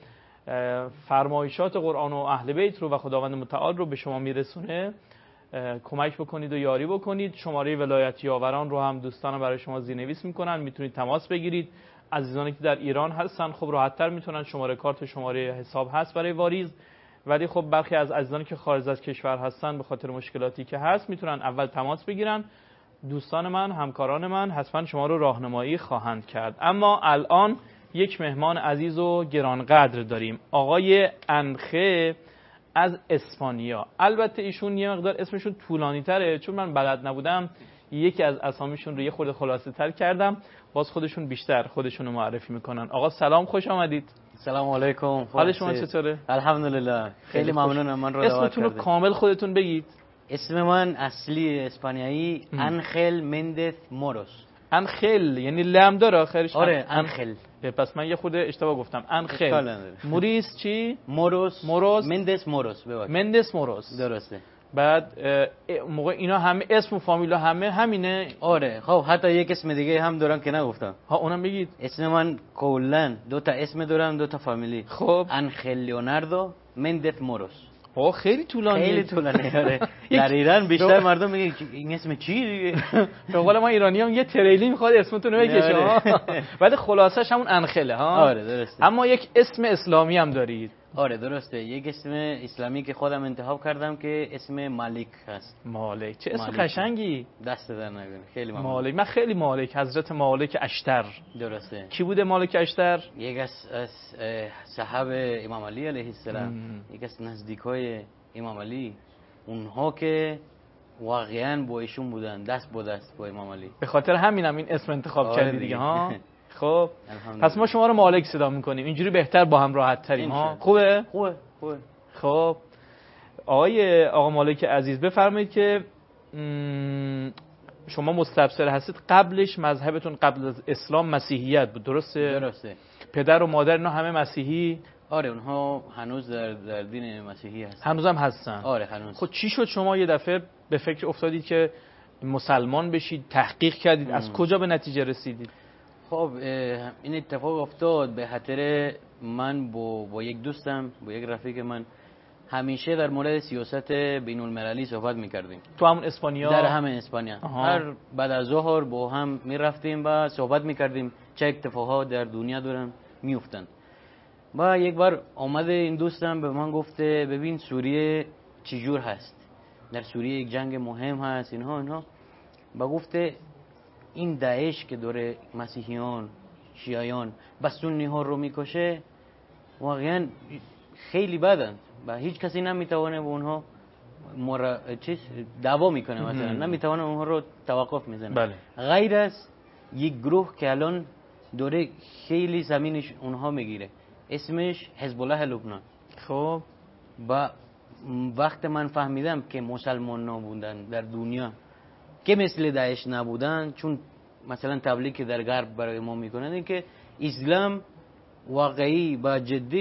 فرمایشات قرآن و اهل بیت رو و خداوند متعال رو به شما میرسونه کمک بکنید و یاری بکنید. شماره ولایت یاوران رو هم دوستان برای شما زیرنویس میکنن، میتونید تماس بگیرید. عزیزانی که در ایران هستن خب راحت‌تر میتونن، شماره کارت و شماره حساب هست برای واریز، ولی خب برخی از عزیزانی که خارج از کشور هستن به خاطر مشکلاتی که هست میتونن اول تماس بگیرن. دوستان من، همکاران من حتما شما رو راهنمایی خواهند کرد. اما الان یک مهمان عزیز و گرانقدر داریم، آقای انخه از اسپانیا. البته ایشون یه مقدار اسمشون طولانی تره، چون من بلد نبودم یکی از اسامیشون رو یه خورده خلاصه تر کردم. باز خودشون بیشتر خودشون رو معرفی میکنن. آقا سلام، خوش آمدید.
سلام علیکم.
حال شما چطوره؟
الحمدلله، خیلی ممنونم من رو دعوت کردید.
اسمتون رو کامل خودتون بگید.
اسم من اصلی اسپانیایی انخل مندز موروس.
انخل یعنی لام داره آخرش؟
آره انخل.
پس من یه خورده اشتباه گفتم. انخل. موریس چی؟
موروس.
موروس.
مندز موروس. ببخشید.
مندز موروس.
درسته.
بعد موقع اینا همه اسم و فامیلا همه همینه؟
آره. خب حتی یک اسم دیگه هم دارم که نگفتم.
ها اونم بگید.
اسم من کلا دو تا اسم دارم، دو تا فامیلی.
خب
انخل لیوناردو مندز موروس.
اوه خیلی طولانیه.
خیلی طولانیه. آره. در ایران بیشتر مردم میگن این اسم چی دیگه؟
به قول ما ایرانی هم یه تریلی میخواد اسمتون رو بکشه ها. بعد خلاصش همون انخله ها.
آره درسته.
اما یک اسم اسلامی هم دارید.
آره درسته، یک اسم اسلامی که خودم انتخاب کردم که اسم مالک هست.
مالک، چه اسم
مالک.
قشنگی.
دست در نگونه. خیلی ممنون.
مالک، من خیلی مالک، حضرت مالک اشتر.
درسته.
کی بوده مالک اشتر؟
یک از صحاب امام علی علیه السلام، یک از نزدیکای امام علی، اونها که واقعا با ایشون بودن، دست با دست با امام علی.
به خاطر همینم این اسم انتخاب
آره
کردی دیگه ها. خب
الحمدلله.
پس ما شما رو مالک صدا میکنیم، اینجوری بهتر با هم راحت تریم ها. خوبه؟
خوبه خوبه.
خب آقای آقا مالک عزیز بفرمایید که شما مستبصر هستید، قبلش مذهبتون قبل از اسلام مسیحیت بود، درسته؟
درسته.
پدر و مادر اینا همه مسیحی؟
آره اونها هنوز در, در دین مسیحی هستن.
هنوزم هستن؟
آره هنوز.
خب چی شد شما یه دفعه به فکر افتادید که مسلمان بشید، تحقیق کردید، ام. از کجا به نتیجه رسیدید؟
خب این اتفاق افتاد به خاطر من با, با یک دوستم، با یک رفیق من همیشه در مورد سیاست بین المللی صحبت میکردیم.
تو همون اسپانیا؟
در همین اسپانیا. هر بعد از ظهر با هم میرفتیم و صحبت میکردیم چه اتفاقات در دنیا دارن میفتن. و یک بار آمده این دوستم به من گفته ببین سوریه چجور هست، در سوریه یک جنگ مهم هست اینها اینها. و گفته این داعش که داره مسیحیان، شیعیان و سنی ها رو میکشه واقعا خیلی بدن و هیچ کسی نمیتونه به اونها مر... چیز دعوا میکنه، مثلا نمیتونه اونها رو توقف میزنه.
بله.
غیر از یک گروه که الان داره خیلی زمینش اونها میگیره، اسمش حزب الله لبنان.
خب
و وقت من فهمیدم که مسلمان نبودن در دنیا که مثل داعش نبودن، چون مثلا تبلیغ در غرب برای ما میکنن که اسلام واقعی و جدی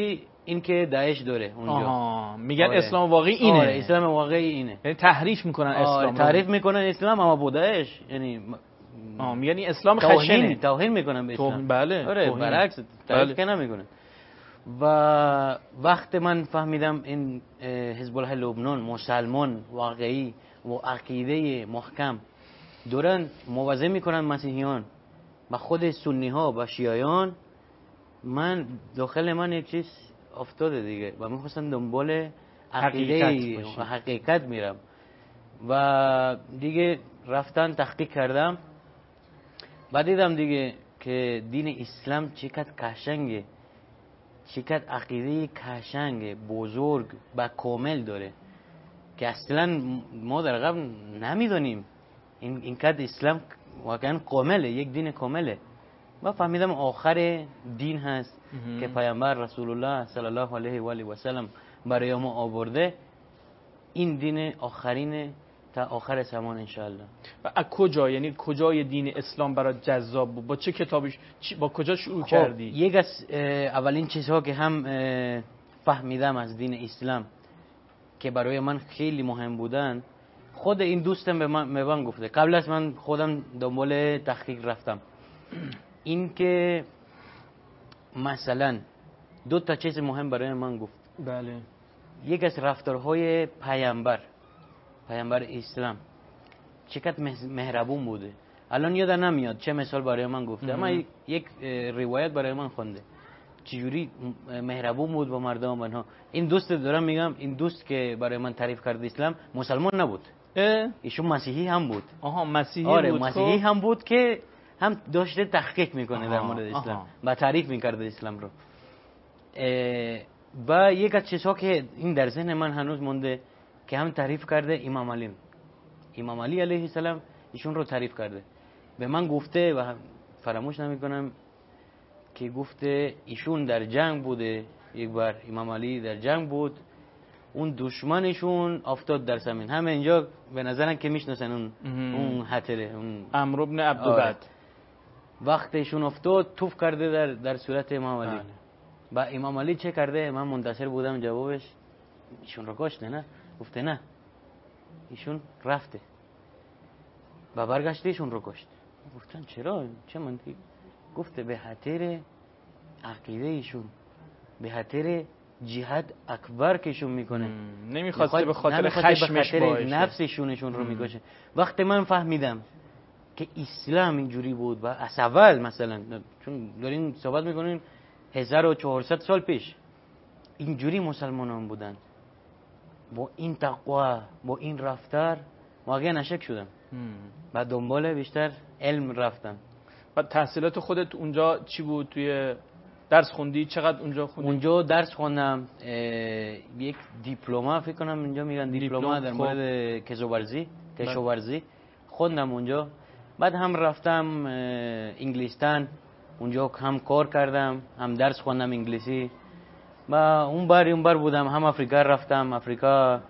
این که داعش داره اونجا.
آها میگن
آره.
اسلام واقعی اینه.
آره اسلام واقعی اینه.
یعنی تحریف میکنن اسلام.
آره تعریف میکنن اسلام اما با داعش یعنی
آه میگن این اسلام
توهین
خشنه.
توهین میکنن به اسلام.
بله.
آره برعکس تعریف
بله.
که نمیکنن. و وقت من فهمیدم این حزب الله لبنان مسلمان واقعی و عقیده محکم دارن موازه میکنن مسیحیان و خود سنی ها و شیعیان، من داخل من یک چیز افتاده دیگه و میخواستم دنبال عقیده
حقیقت
و حقیقت میرم و دیگه رفتن تحقیق کردم. بعد دیدم دیگه که دین اسلام چقدر قشنگه، چقدر عقیده قشنگ بزرگ و کامل داره که اصلا ما در قبل نمیدونیم این اینقدر اسلام واقعا کامله، یک دین کامله. و فهمیدم آخر دین هست که پیامبر رسول الله صلی الله علیه و آله و سلم برای ما آورده. این دین آخرین تا آخر زمان ان شاء الله.
و از کجا، یعنی کجای دین اسلام برات جذاب بود؟ با چه کتابش با کجا شروع
خب
کردی؟
یک از اولین چیزها که هم فهمیدم از دین اسلام که برای من خیلی مهم بودن، خود این دوستم به من, به من گفته. قبل از من خودم دنبال تحقیق رفتم. این که مثلا دو تا چیز مهم برای من گفت.
بله.
یک از رفتارهای پیامبر پیامبر اسلام چقدر مهربون بوده. الان یادم نمیاد چه مثال برای من گفته، اما یک روایت برای من خونده چجوری مهربون بود با مردم. منها این دوست دارم میگم، این دوست که برای من تعریف کرد اسلام مسلمان نبود، ایشون مسیحی هم بود.
آها مسیحی
آره
بود.
مسیحی
خب.
هم بود که هم داشته تحقیق میکنه در مورد اسلام
آها.
و تعریف میکرده اسلام رو. و یک از چیزها که این در ذهن من هنوز مونده که هم تعریف کرده امام علی امام علی علیه السلام ایشون رو تعریف کرده. به من گفته و فراموش نمیکنم که گفته ایشون در جنگ بوده، یک بار امام علی در جنگ بود، اون دشمنشون افتاد در زمین. همه اینجا به نظرن که میشناسن اون اون حتره اون
عمرو بن عبد
آره.
البد
وقتشون افتاد توف کرده در در صورت امام علی.
آره.
و امام علی چه کرده؟ من منتظر بودم جوابش. ایشون رو کشته نه؟ گفته نه، ایشون رفته و برگشته ایشون رو کشت. گفتن چرا؟ چه منطقی؟ گفته به خاطر عقیده ایشون، به خاطر جهاد اکبر که ایشون میکنه.
نمیخواسته به خاطر خشمش باشه،
نفسشونشون رو میکشه. وقتی من فهمیدم که اسلام اینجوری بود و از اول مثلا چون دارین صحبت میکنین هزار و چهارصد سال پیش اینجوری مسلمانان بودن، با این تقوا با این رفتار واقعا نشک شدم و دنبال بیشتر علم رفتم.
و تحصیلات خودت اونجا چی بود؟ توی درس خوندی؟ چقدر اونجا خوندی؟
اونجا درس خوندم، یک دیپلم فکر کنم اینجا میگن دیپلم در مورد کشاورزی کشاورزی خوندم اونجا. بعد هم رفتم انگلستان، اونجا هم کار کردم هم درس خوندم انگلیسی. و اون بار اون بار بودم هم افریقا رفتم. افریقا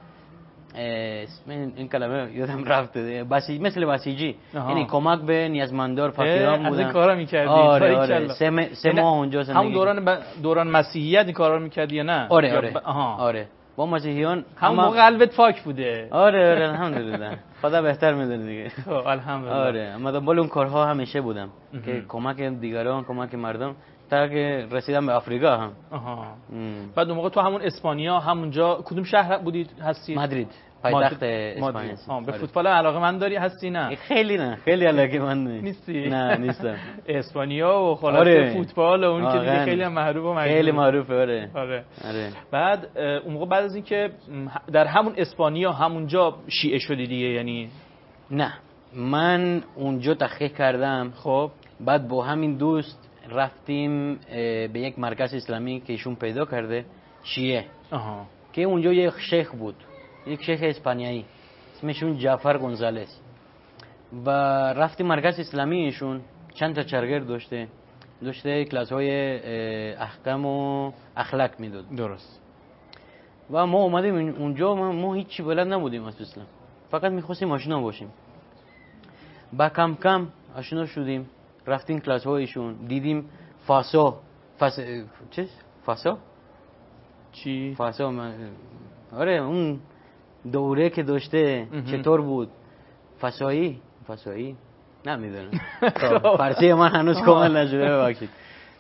این کلمه یادم رفته، بسی مثل بسیجی، یعنی کمک به نیازمندان فقیران بودم.
از این کارا می‌کردی؟
آره آره سه سه ماه اونجا زندگی.
همون دوران ب... دوران مسیحیت این کارا رو می‌کردی یا نه؟
آره آره
ب... آها.
آره با مسیحیان
هم موقع قلبت پاک بوده.
آره آره الحمدلله خدا بهتر میدونه دیگه.
خب الحمدلله.
آره اما دنبال اون کارها همیشه بودم که کمک دیگران، کمک مردم، تا که رسیدم به افریقا هم.
آها. بعد اون موقع تو همون اسپانیا همونجا کدوم شهر بودید هستی؟
مادرید، پایتخت اسپانیا.
آه به فوتبال علاقه من داری هستی نه؟
خیلی نه، خیلی علاقه من
نیستی؟
نه نیستم.
اسپانیا و خلاص
آره.
فوتبال و اون که دیگه خیلی معروف و مشهور.
خیلی معروفه آره.
آره.
آره.
بعد اون موقع بعد از اینکه در همون اسپانیا همونجا شیعه شدی دیگه یعنی؟
نه من اونجا تحقیق کردم.
خب
بعد با همین دوست رفتیم به یک مرکز اسلامی که ایشون پیدا کرده شیعه.
آها.
که اونجا یک شیخ بود، یک شیخ اسپانیایی اسمشون جعفر گونزالس. و رفتیم مرکز اسلامی ایشون، چند تا چرگر داشته داشته کلاس های احکام و اخلاق میداد.
درست.
و ما اومدیم اونجا، ما, ما هیچی بلد نبودیم از اسلام، فقط میخواستیم آشنا باشیم. با کم کم آشنا شدیم، رفتیم کلاس هایشون، دیدیم فاسا فاس چیز فاسا
چی؟
فسا من... آره اون دوره که داشته چطور بود؟ فسایی فسایی نمیدونم فارسی من هنوز کامل نشده ببخشید.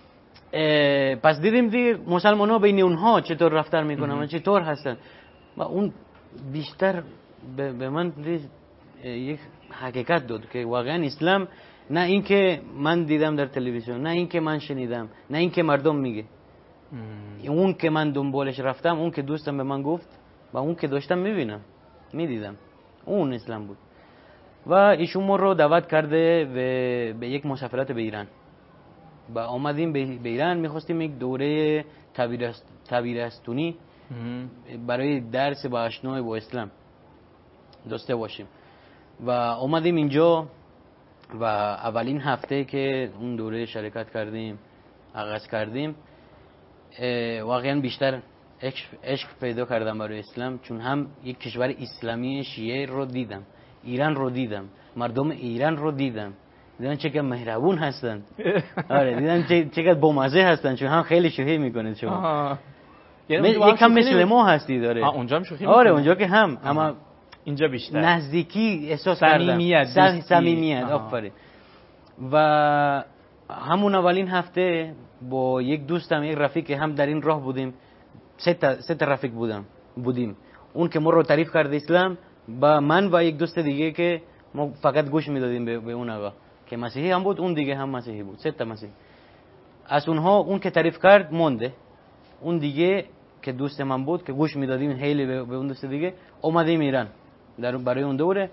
پس دیدیم دیگه مسلمان ها بین اونها چطور رفتار میکنن و چطور هستن و اون بیشتر به من یک حقیقت داد که واقعا اسلام نه این که من دیدم در تلویزیون، نه این که من شنیدم، نه این که مردم میگه، اون که من دنبالش رفتم، اون که دوستم به من گفت و اون که داشتم میبینم میدیدم، اون اسلام بود. و ایشون ما رو دعوت کرده به یک مسافرت به ایران و آمدیم به ایران. میخواستیم یک دوره تبیرستونی برای درس با آشنایی با اسلام داشته باشیم و آمدیم اینجا و اولین هفته که اون دوره شرکت کردیم آغاز کردیم واقعا بیشتر عشق پیدا کردم برای اسلام، چون هم یک کشور اسلامی شیعه رو دیدم، ایران رو دیدم، مردم ایران رو دیدم، دیدم چقدر مهربون هستن. آره دیدم چقدر بامزه هستن، چون هم خیلی شوخی میکنید شما. یعنی یک کم مثل ما هستی داره.
اونجا هم شوخی
آره اونجا که هم، اما
اینجا بیشتر
نزدیکی احساس کردم، صمیمیت صمیمیت آفرین. و همون اولین هفته با یک دوستم، یک رفیق هم در این راه بودیم، سه تا سه تا رفیق بودم بودیم اون که ما رو تعریف کرد اسلام، با من و یک دوست دیگه که ما فقط گوش میدادیم به, به اون آقا که مسیحی هم بود، اون دیگه هم مسیحی بود، سه تا مسیحی. از اونها اون که تعریف کرد مونده، اون دیگه که دوست من بود که گوش میدادیم خیلی به, به اون دوست دیگه، اومدیم ایران در برای اون دوره.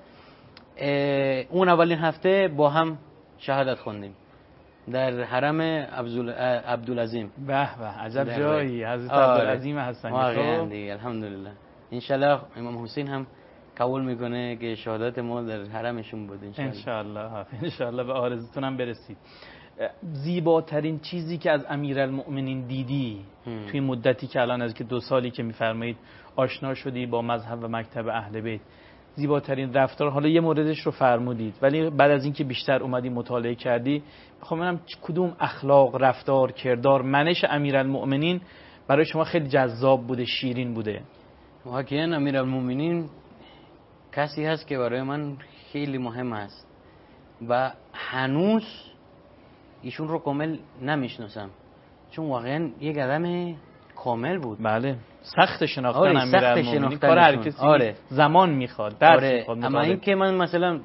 اون اولین هفته با هم شهادت خوندیم در حرم عبدالعظیم.
به به عجب جایی، حضرت عبدالعظیم هستن.
واقعا دیگه الحمدلله. انشالله امام حسین هم قبول میکنه که شهادت ما در حرمشون بود
انشالله. انشالله به آرزوتون هم برسید. زیباترین چیزی که از امیرالمؤمنین دیدی هم. توی مدتی که الان از که دو سالی که میفرمایید آشنا شدی با مذهب و مکتب اهل بیت، زیباترین رفتار، حالا یه موردش رو فرمودید ولی بعد از اینکه بیشتر اومدی مطالعه کردی میخوام ببینم کدوم اخلاق، رفتار، کردار، منش امیرالمؤمنین برای شما خیلی جذاب بوده، شیرین بوده؟
واقعا امیرالمؤمنین کسی هست که برای من خیلی مهم است و هنوز ایشون رو کامل نمیشناسم، چون واقعا یک آدم کامل بود.
بله سخت شناختن
آره
امیرالمؤمنین، کار هر کسی آره. زمان میخواد، درس
آره.
میخواد.
اما این که من مثلا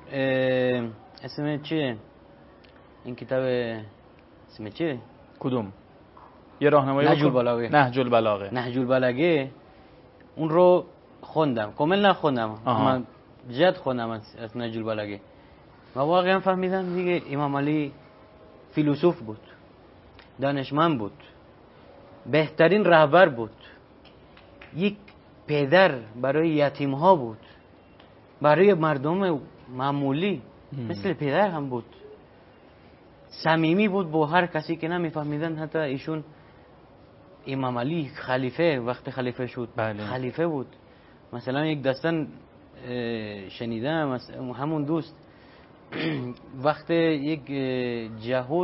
اسم چیه این کتاب، اسم چیه؟
کدوم؟ یه راهنمایی
نهج البلاغه.
نهج البلاغه
نهج البلاغه اون رو خوندم، کامل نخوندم اما جد خوندم از نهج البلاغه و واقعا فهمیدم دیگه امام علی فیلسوف بود، دانشمند بود، بهترین رهبر بود، یک پدر برای یتیم ها بود، برای مردم معمولی مثل پدر هم بود، صمیمی بود با هر کسی که نمیفهمیدن. حتی ایشون امام علی خلیفه وقت خلیفه شد
بله.
خلیفه بود. مثلا یک داستان شنیدم همون دوست وقت یک جهود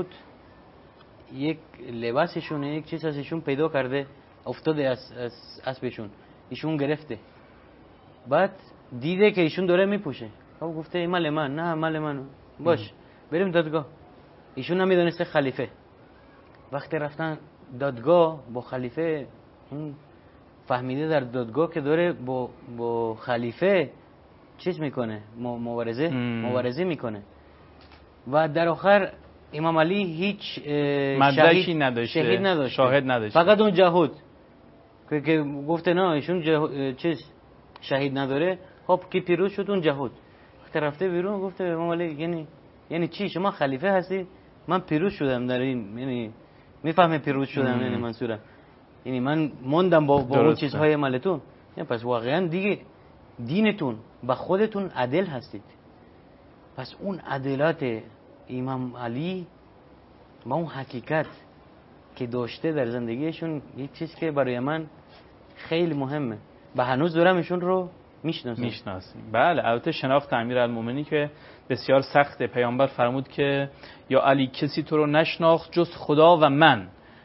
یک لباسشون یک چیز ازشون پیدا کرده افتاده از اسبشون، ایشون گرفته، بعد دیده که ایشون داره میپوشه، خب گفته مال من، نه مال من، باش بریم دادگاه. ایشون نمیدونسته خلیفه، وقتی رفتن دادگاه با خلیفه اون فهمیده در دادگاه که داره با با خلیفه چیز میکنه، مبارزه مبارزه میکنه و در آخر امام علی هیچ
مدرکی نداشته،
شهید نداشته،
شاهد نداشته،
فقط اون جهود که, که گفته نه ایشون چیز شهید نداره. خب کی پیروز شد؟ اون جهود. وقتی رفته بیرون گفته امام علی یعنی یعنی چی؟ شما خلیفه هستی، من پیروز شدم در این، یعنی میفهمه پیروز شدم یعنی منصورم، یعنی من موندم با با اون چیزهای مالتون. یعنی پس واقعا دیگه دینتون با خودتون عدل هستید. پس اون عدالت امام علی با اون حقیقت که داشته در زندگیشون یک چیز که برای من خیلی مهمه و هنوز دارم ایشون رو میشناسم.
میشناسیم بله. البته شناخت امیرالمؤمنین که بسیار سخته. پیامبر فرمود که یا علی کسی تو رو نشناخت جز خدا و من،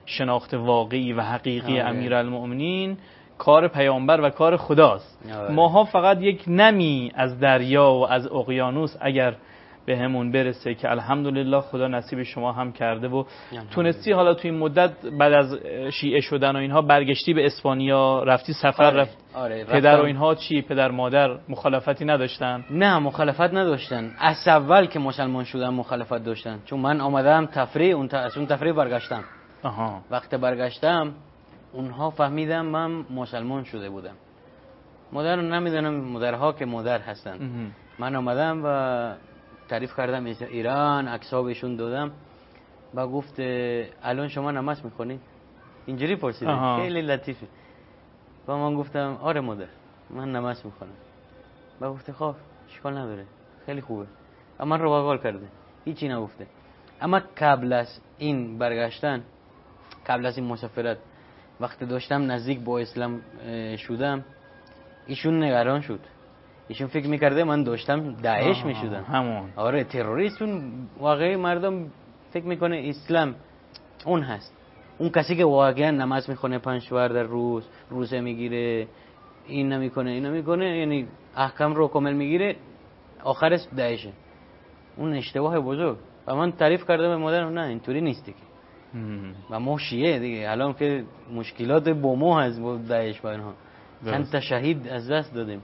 شناخت واقعی و حقیقی
آره.
امیرالمؤمنین کار پیامبر و کار خداست.
آره.
ماها فقط یک نمی از دریا و از اقیانوس اگر به همون برسه که الحمدلله خدا نصیب شما هم کرده و تونستی حالا توی این مدت بعد از شیعه شدن و اینها برگشتی به اسپانیا، رفتی سفر.
آره.
رفت
آره.
پدر و
رفتم.
اینها چی؟ پدر مادر مخالفتی نداشتن؟
نه مخالفت نداشتن. از اول که مسلمان شدم مخالفت داشتن، چون من آمدم تفریح، اون از اون تفریح برگشتم.
آها.
وقتی برگشتم اونها فهمیدم من مسلمان شده بودم. مادر رو نمیدونم، مادرها که مادر هستن. من آمدم و تعریف کردم ایران، عکس‌ها بهشون دادم و گفت الان شما نماز میخونید؟ اینجوری پرسیدم، خیلی لطیفه. و من گفتم آره مادر من نماز میخونم. و گفت خب اشکال نداره، خیلی خوبه. اما من رو بغل کرده، هیچی نگفته. اما قبل از این برگشتن، قبل از این مسافرت، وقتی داشتم نزدیک با اسلام شدم، ایشون نگران شد. ایشون فکر میکرده من داشتم داعش میشدم.
همون.
آره تروریستون. واقعی مردم فکر میکنه اسلام اون هست، اون کسی که واقعا نماز میخونه، پنج وقت در روز روزه میگیره، این نمیکنه این نمیکنه، یعنی احکام رو کامل میگیره، آخرش داعشه. اون اشتباه بزرگ. و من تعریف کردم به مادر نه اینطوری نیست دیگه. و ما شیعه دیگه الان که مشکلات با ما هست با داعش با اینها، چند تا شهید از دست دادیم.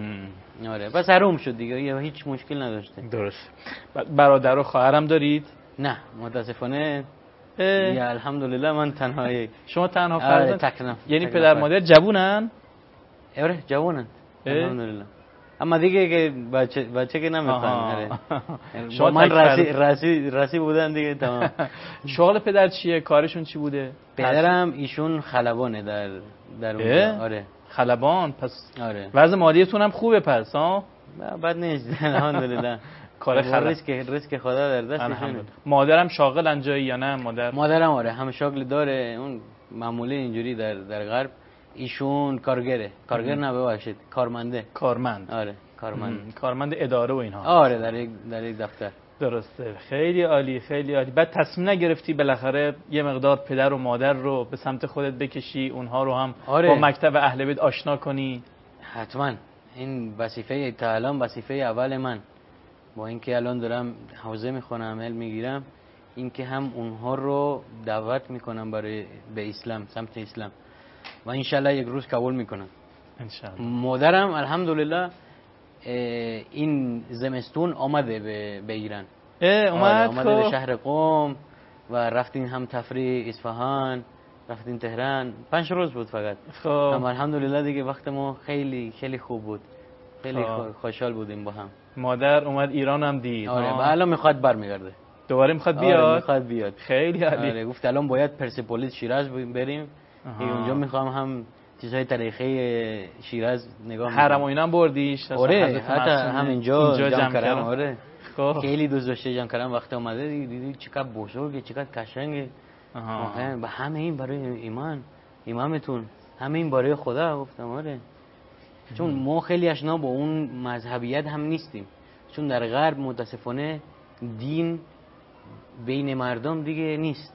آره بس حروم شد دیگه، یا هیچ مشکل نداشته.
درست. برادر و خواهرم دارید؟
نه متاسفانه یا الحمدلله من تنهایی.
شما تنها
آره
فرزند؟
تکنم.
یعنی پدر مادر جوونن؟
آره جوونن الحمدلله. اما دیگه که بچه بچه که نمیخوان. شما من رسی رسی رسی بودن دیگه تمام.
شغل پدر چیه؟ کارشون چی بوده؟
پدرم ایشون خلبانه در در اونجا. آره
خلبان. پس
آره
وضع مالیتون هم خوبه پس ها؟
بد نیست الحمدلله.
کار خلبان
ریسک ریسک خدا در دستشونه.
مادرم شاغل انجایی یا نه مادر؟
مادرم آره هم شاغل داره، اون معمولی اینجوری در در غرب. ایشون کارگره، کارگر نه ببخشید کارمنده.
کارمند.
آره کارمند.
کارمند اداره و اینها.
آره در یک در یک دفتر.
درسته. خیلی عالی خیلی عالی. بعد تصمیم نگرفتی بالاخره یه مقدار پدر و مادر رو به سمت خودت بکشی، اونها رو هم
آره.
با مکتب اهل بیت آشنا کنی؟
حتما. این وظیفه تا الان وظیفه اول من، با اینکه الان دارم حوزه میخونم علم میگیرم، اینکه هم اونها رو دعوت میکنم برای به اسلام، سمت اسلام، و انشالله یک روز قبول میکنم
انشالله.
مادرم الحمدلله این زمستون آمده به, به ایران.
اومد
آره آمده به شهر قم و رفتیم هم تفریح اصفهان، رفتیم تهران، پنج روز بود فقط.
خب
اما الحمدلله دیگه وقت ما خیلی خیلی خوب بود، خیلی خوشحال بودیم با هم.
مادر اومد ایران هم دید.
آره و الان میخواد برمیگرده،
دوباره میخواد بیاد.
آره میخواد بیاد.
خیلی عالی.
آره گفت الان باید پرسپولیس شیراز بریم، اونجا میخوام هم چیزهای تاریخی شیراز نگاه کنم.
حرم و اینا هم بردیش؟
آره حتی همینجا
اینجا
جمع کردم. آره
خب
خیلی دوست داشته جمع کردم. وقتی اومده دیدی چقدر بزرگه، چقدر قشنگه. آها و همه این برای ایمان امامتون، همه این برای خدا. گفتم آره، چون ما خیلی آشنا با اون مذهبیت هم نیستیم، چون در غرب متاسفانه دین بین مردم دیگه نیست.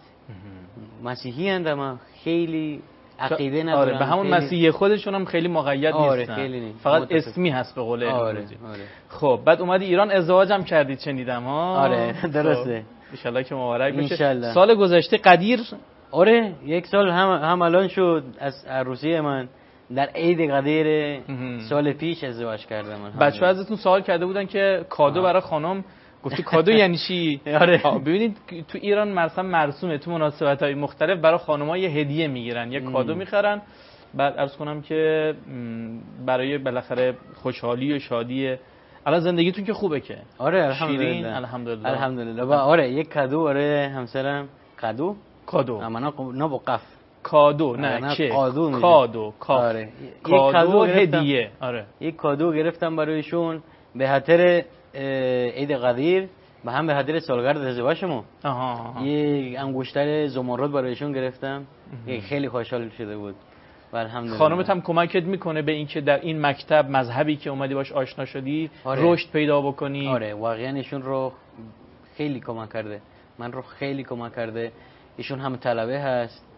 مسیحی اند اما خیلی عقیده ندارن.
آره به همون مسیحی خودشون هم خیلی مقید
آره
نیستن.
خیلی نیست.
فقط متاسف. اسمی هست به قول
آره.
آره.
خب
بعد اومدی ایران ازدواجم کردید شنیدم ها؟
آره درسته.
ان شاء الله که مبارک بشه.
انشالله.
سال گذشته قدیر؟
آره یک سال هم هم الان شد از عروسی من، در عید قدیر سال پیش ازدواج کردم.
بچه‌ها ازتون سوال کرده بودن که کادو برای خانم، گفتی کادو یعنی چی؟
آره
ببینید تو ایران مرسم مرسومه، تو مناسبت‌های مختلف برای خانم‌ها یه هدیه میگیرن، یه کادو میخرن. بعد عرض کنم که برای بالاخره خوشحالی و شادی الان زندگیتون که خوبه که؟
آره الحمدلله
الحمدلله
الحمدلله. و آره یک کادو آره همسرم کادو
کادو
اما نه با قف
کادو نه چه
کادو
کادو
آره
کادو هدیه. آره
یک کادو گرفتم برایشون به خاطر عید قدیر و هم به خاطر سالگرد ازدواجمون.
آها
یک انگشتر زمرد برایشون گرفتم. یک خیلی خوشحال شده بود. الحمدلله.
خانومت هم کمکت میکنه به اینکه در این مکتب مذهبی که اومدی باش آشنا شدی
آره.
رشد پیدا بکنی؟
آره واقعا ایشون رو خیلی کمک کرده، من رو خیلی کمک کرده. ایشون هم طلبه هست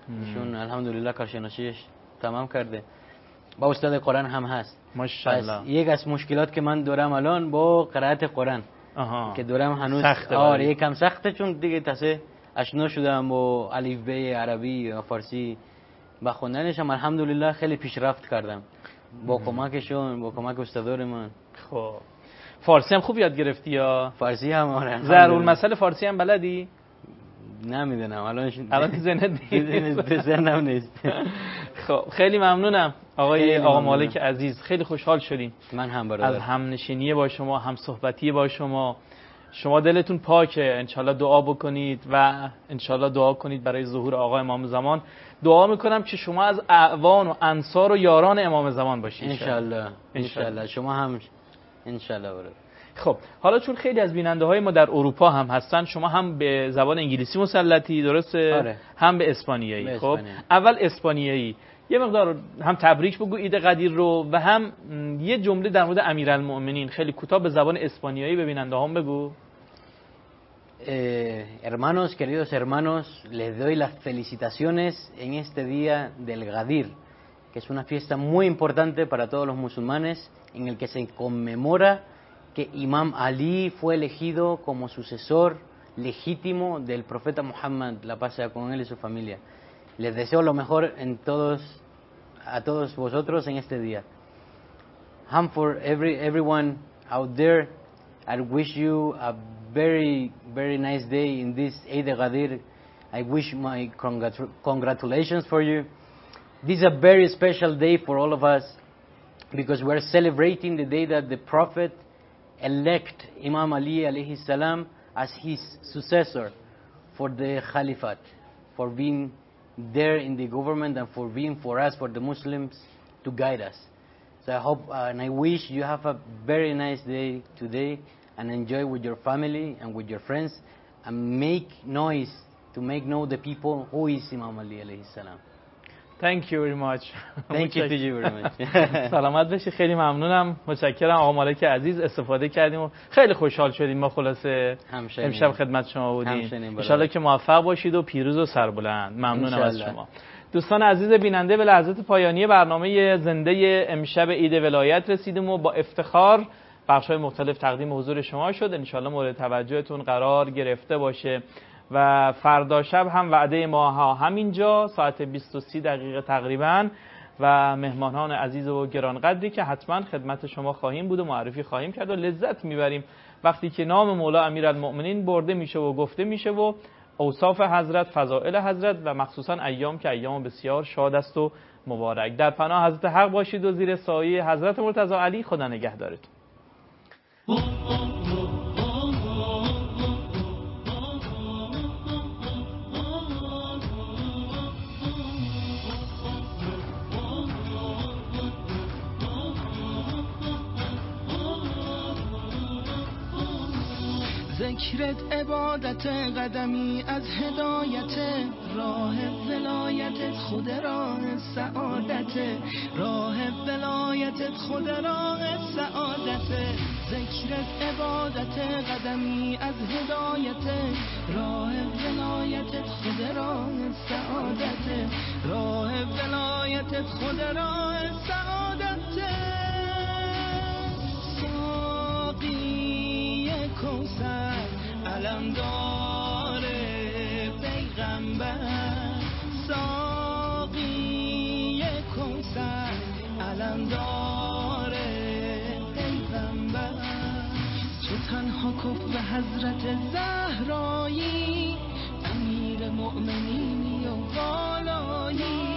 ایشون الحمدلله کارشناسیش تمام کرده، با استاد قرآن هم هست.
ماشاءالله.
پس یک از مشکلات که من دارم الان با قرائت قرآن
آها.
که دارم هنوز
سخته،
آره
ولی.
یکم سخته، چون دیگه تازه آشنا شدم با الفبای عربی و فارسی، با خوندنش هم الحمدلله خیلی پیشرفت کردم با کمکشون، با کمک استادار من.
خب فارسی هم خوب یاد گرفتی یا؟
فارسی هم آره.
ضرور مسئله فارسی هم بلدی؟
نمیدونم الان
الان تو ذهنت نیست.
تو ذهنم نیست.
خب خیلی ممنونم آقای
خیلی
آقا
ممنونم.
مالک عزیز، خیلی خوشحال شدیم
من هم
از
برادر.
هم نشینی با شما، هم صحبتی با شما. شما دلتون پاکه، انشالله دعا بکنید و انشالله دعا کنید برای ظهور آقا امام زمان. دعا میکنم که شما از اعوان و انصار و یاران امام زمان باشید
انشالله. انشالله شما هم انشالله برادر.
خب حالا چون خیلی از بیننده های ما در اروپا هم هستن، شما هم به زبان انگلیسی مسلطی درسته؟
آره.
هم به اسپانیایی.
به
خب
اسپانیایی.
اول اسپانیایی یه مقدار هم تبریک بگو عید قدیر رو و هم م، یه جمله در مورد امیرالمؤمنین خیلی کوتاه به زبان اسپانیایی به بیننده هم بگو.
Eh, hermanos, queridos hermanos, les doy las felicitaciones en este día del Gadir, que es una fiesta muy importante para todos los musulmanes, en el que se conmemora que Imam Ali fue elegido como sucesor legítimo del profeta Muhammad, la paz sea con él y su familia. Les deseo lo mejor en todos, a todos vosotros en este día. And for every everyone out there, I wish you a very, very nice day in this Eid al-Ghadir. I wish my congrat- congratulations for you. This is a very special day for all of us because we're celebrating the day that the Prophet elect Imam Ali alayhi salam as his successor for the Caliphate, for being there in the government and for being for us, for the Muslims, to guide us. So I hope uh, and I wish you have a very nice day today and enjoy with your family and with your friends and make noise to make know the people who is Imam Ali alayhi salam.
Thank you very much.
Thank you to you very much.
سلامت باشی، خیلی ممنونم، متشکرم آقا مالک عزیز. استفاده کردیم و خیلی خوشحال شدیم ما خلاصه
همچنین.
امشب خدمت شما بودیم.
همچنین.
ان شاءالله که موفق باشید و پیروز و سربلند. ممنونم از
انشالله.
شما. دوستان عزیز بیننده، به لحظات پایانی برنامه زنده امشب عید ولایت رسیدیم و با افتخار بخش‌های مختلف تقدیم حضور شما شد. ان شاءالله مورد توجهتون قرار گرفته باشه و فردا شب هم وعده ما ها همینجا ساعت بیست و سه دقیقه تقریبا و مهمانان عزیز و گرانقدری که حتما خدمت شما خواهیم بود و معرفی خواهیم کرد و لذت میبریم وقتی که نام مولا امیرالمؤمنین برده میشه و گفته میشه و اوصاف حضرت، فضائل حضرت و مخصوصا ایام که ایام بسیار شاد است و مبارک. در پناه حضرت حق باشید و زیر سایه حضرت مرتضی علی. خدا نگهدارتون.
ذکرت عبادت قدمی از هدایت راه ولایتت خود راه سعادت راه ولایتت خود راه سعادت ذکرت عبادت قدمی از هدایت راه ولایتت خود راه سعادت راه ولایتت خود راه سعادت ساقی کوثر علمدار پیغمبر ساقی کوثر علمدار پیغمبر تو تنها کف به حضرت زهرایی امیر مؤمنینی و والایی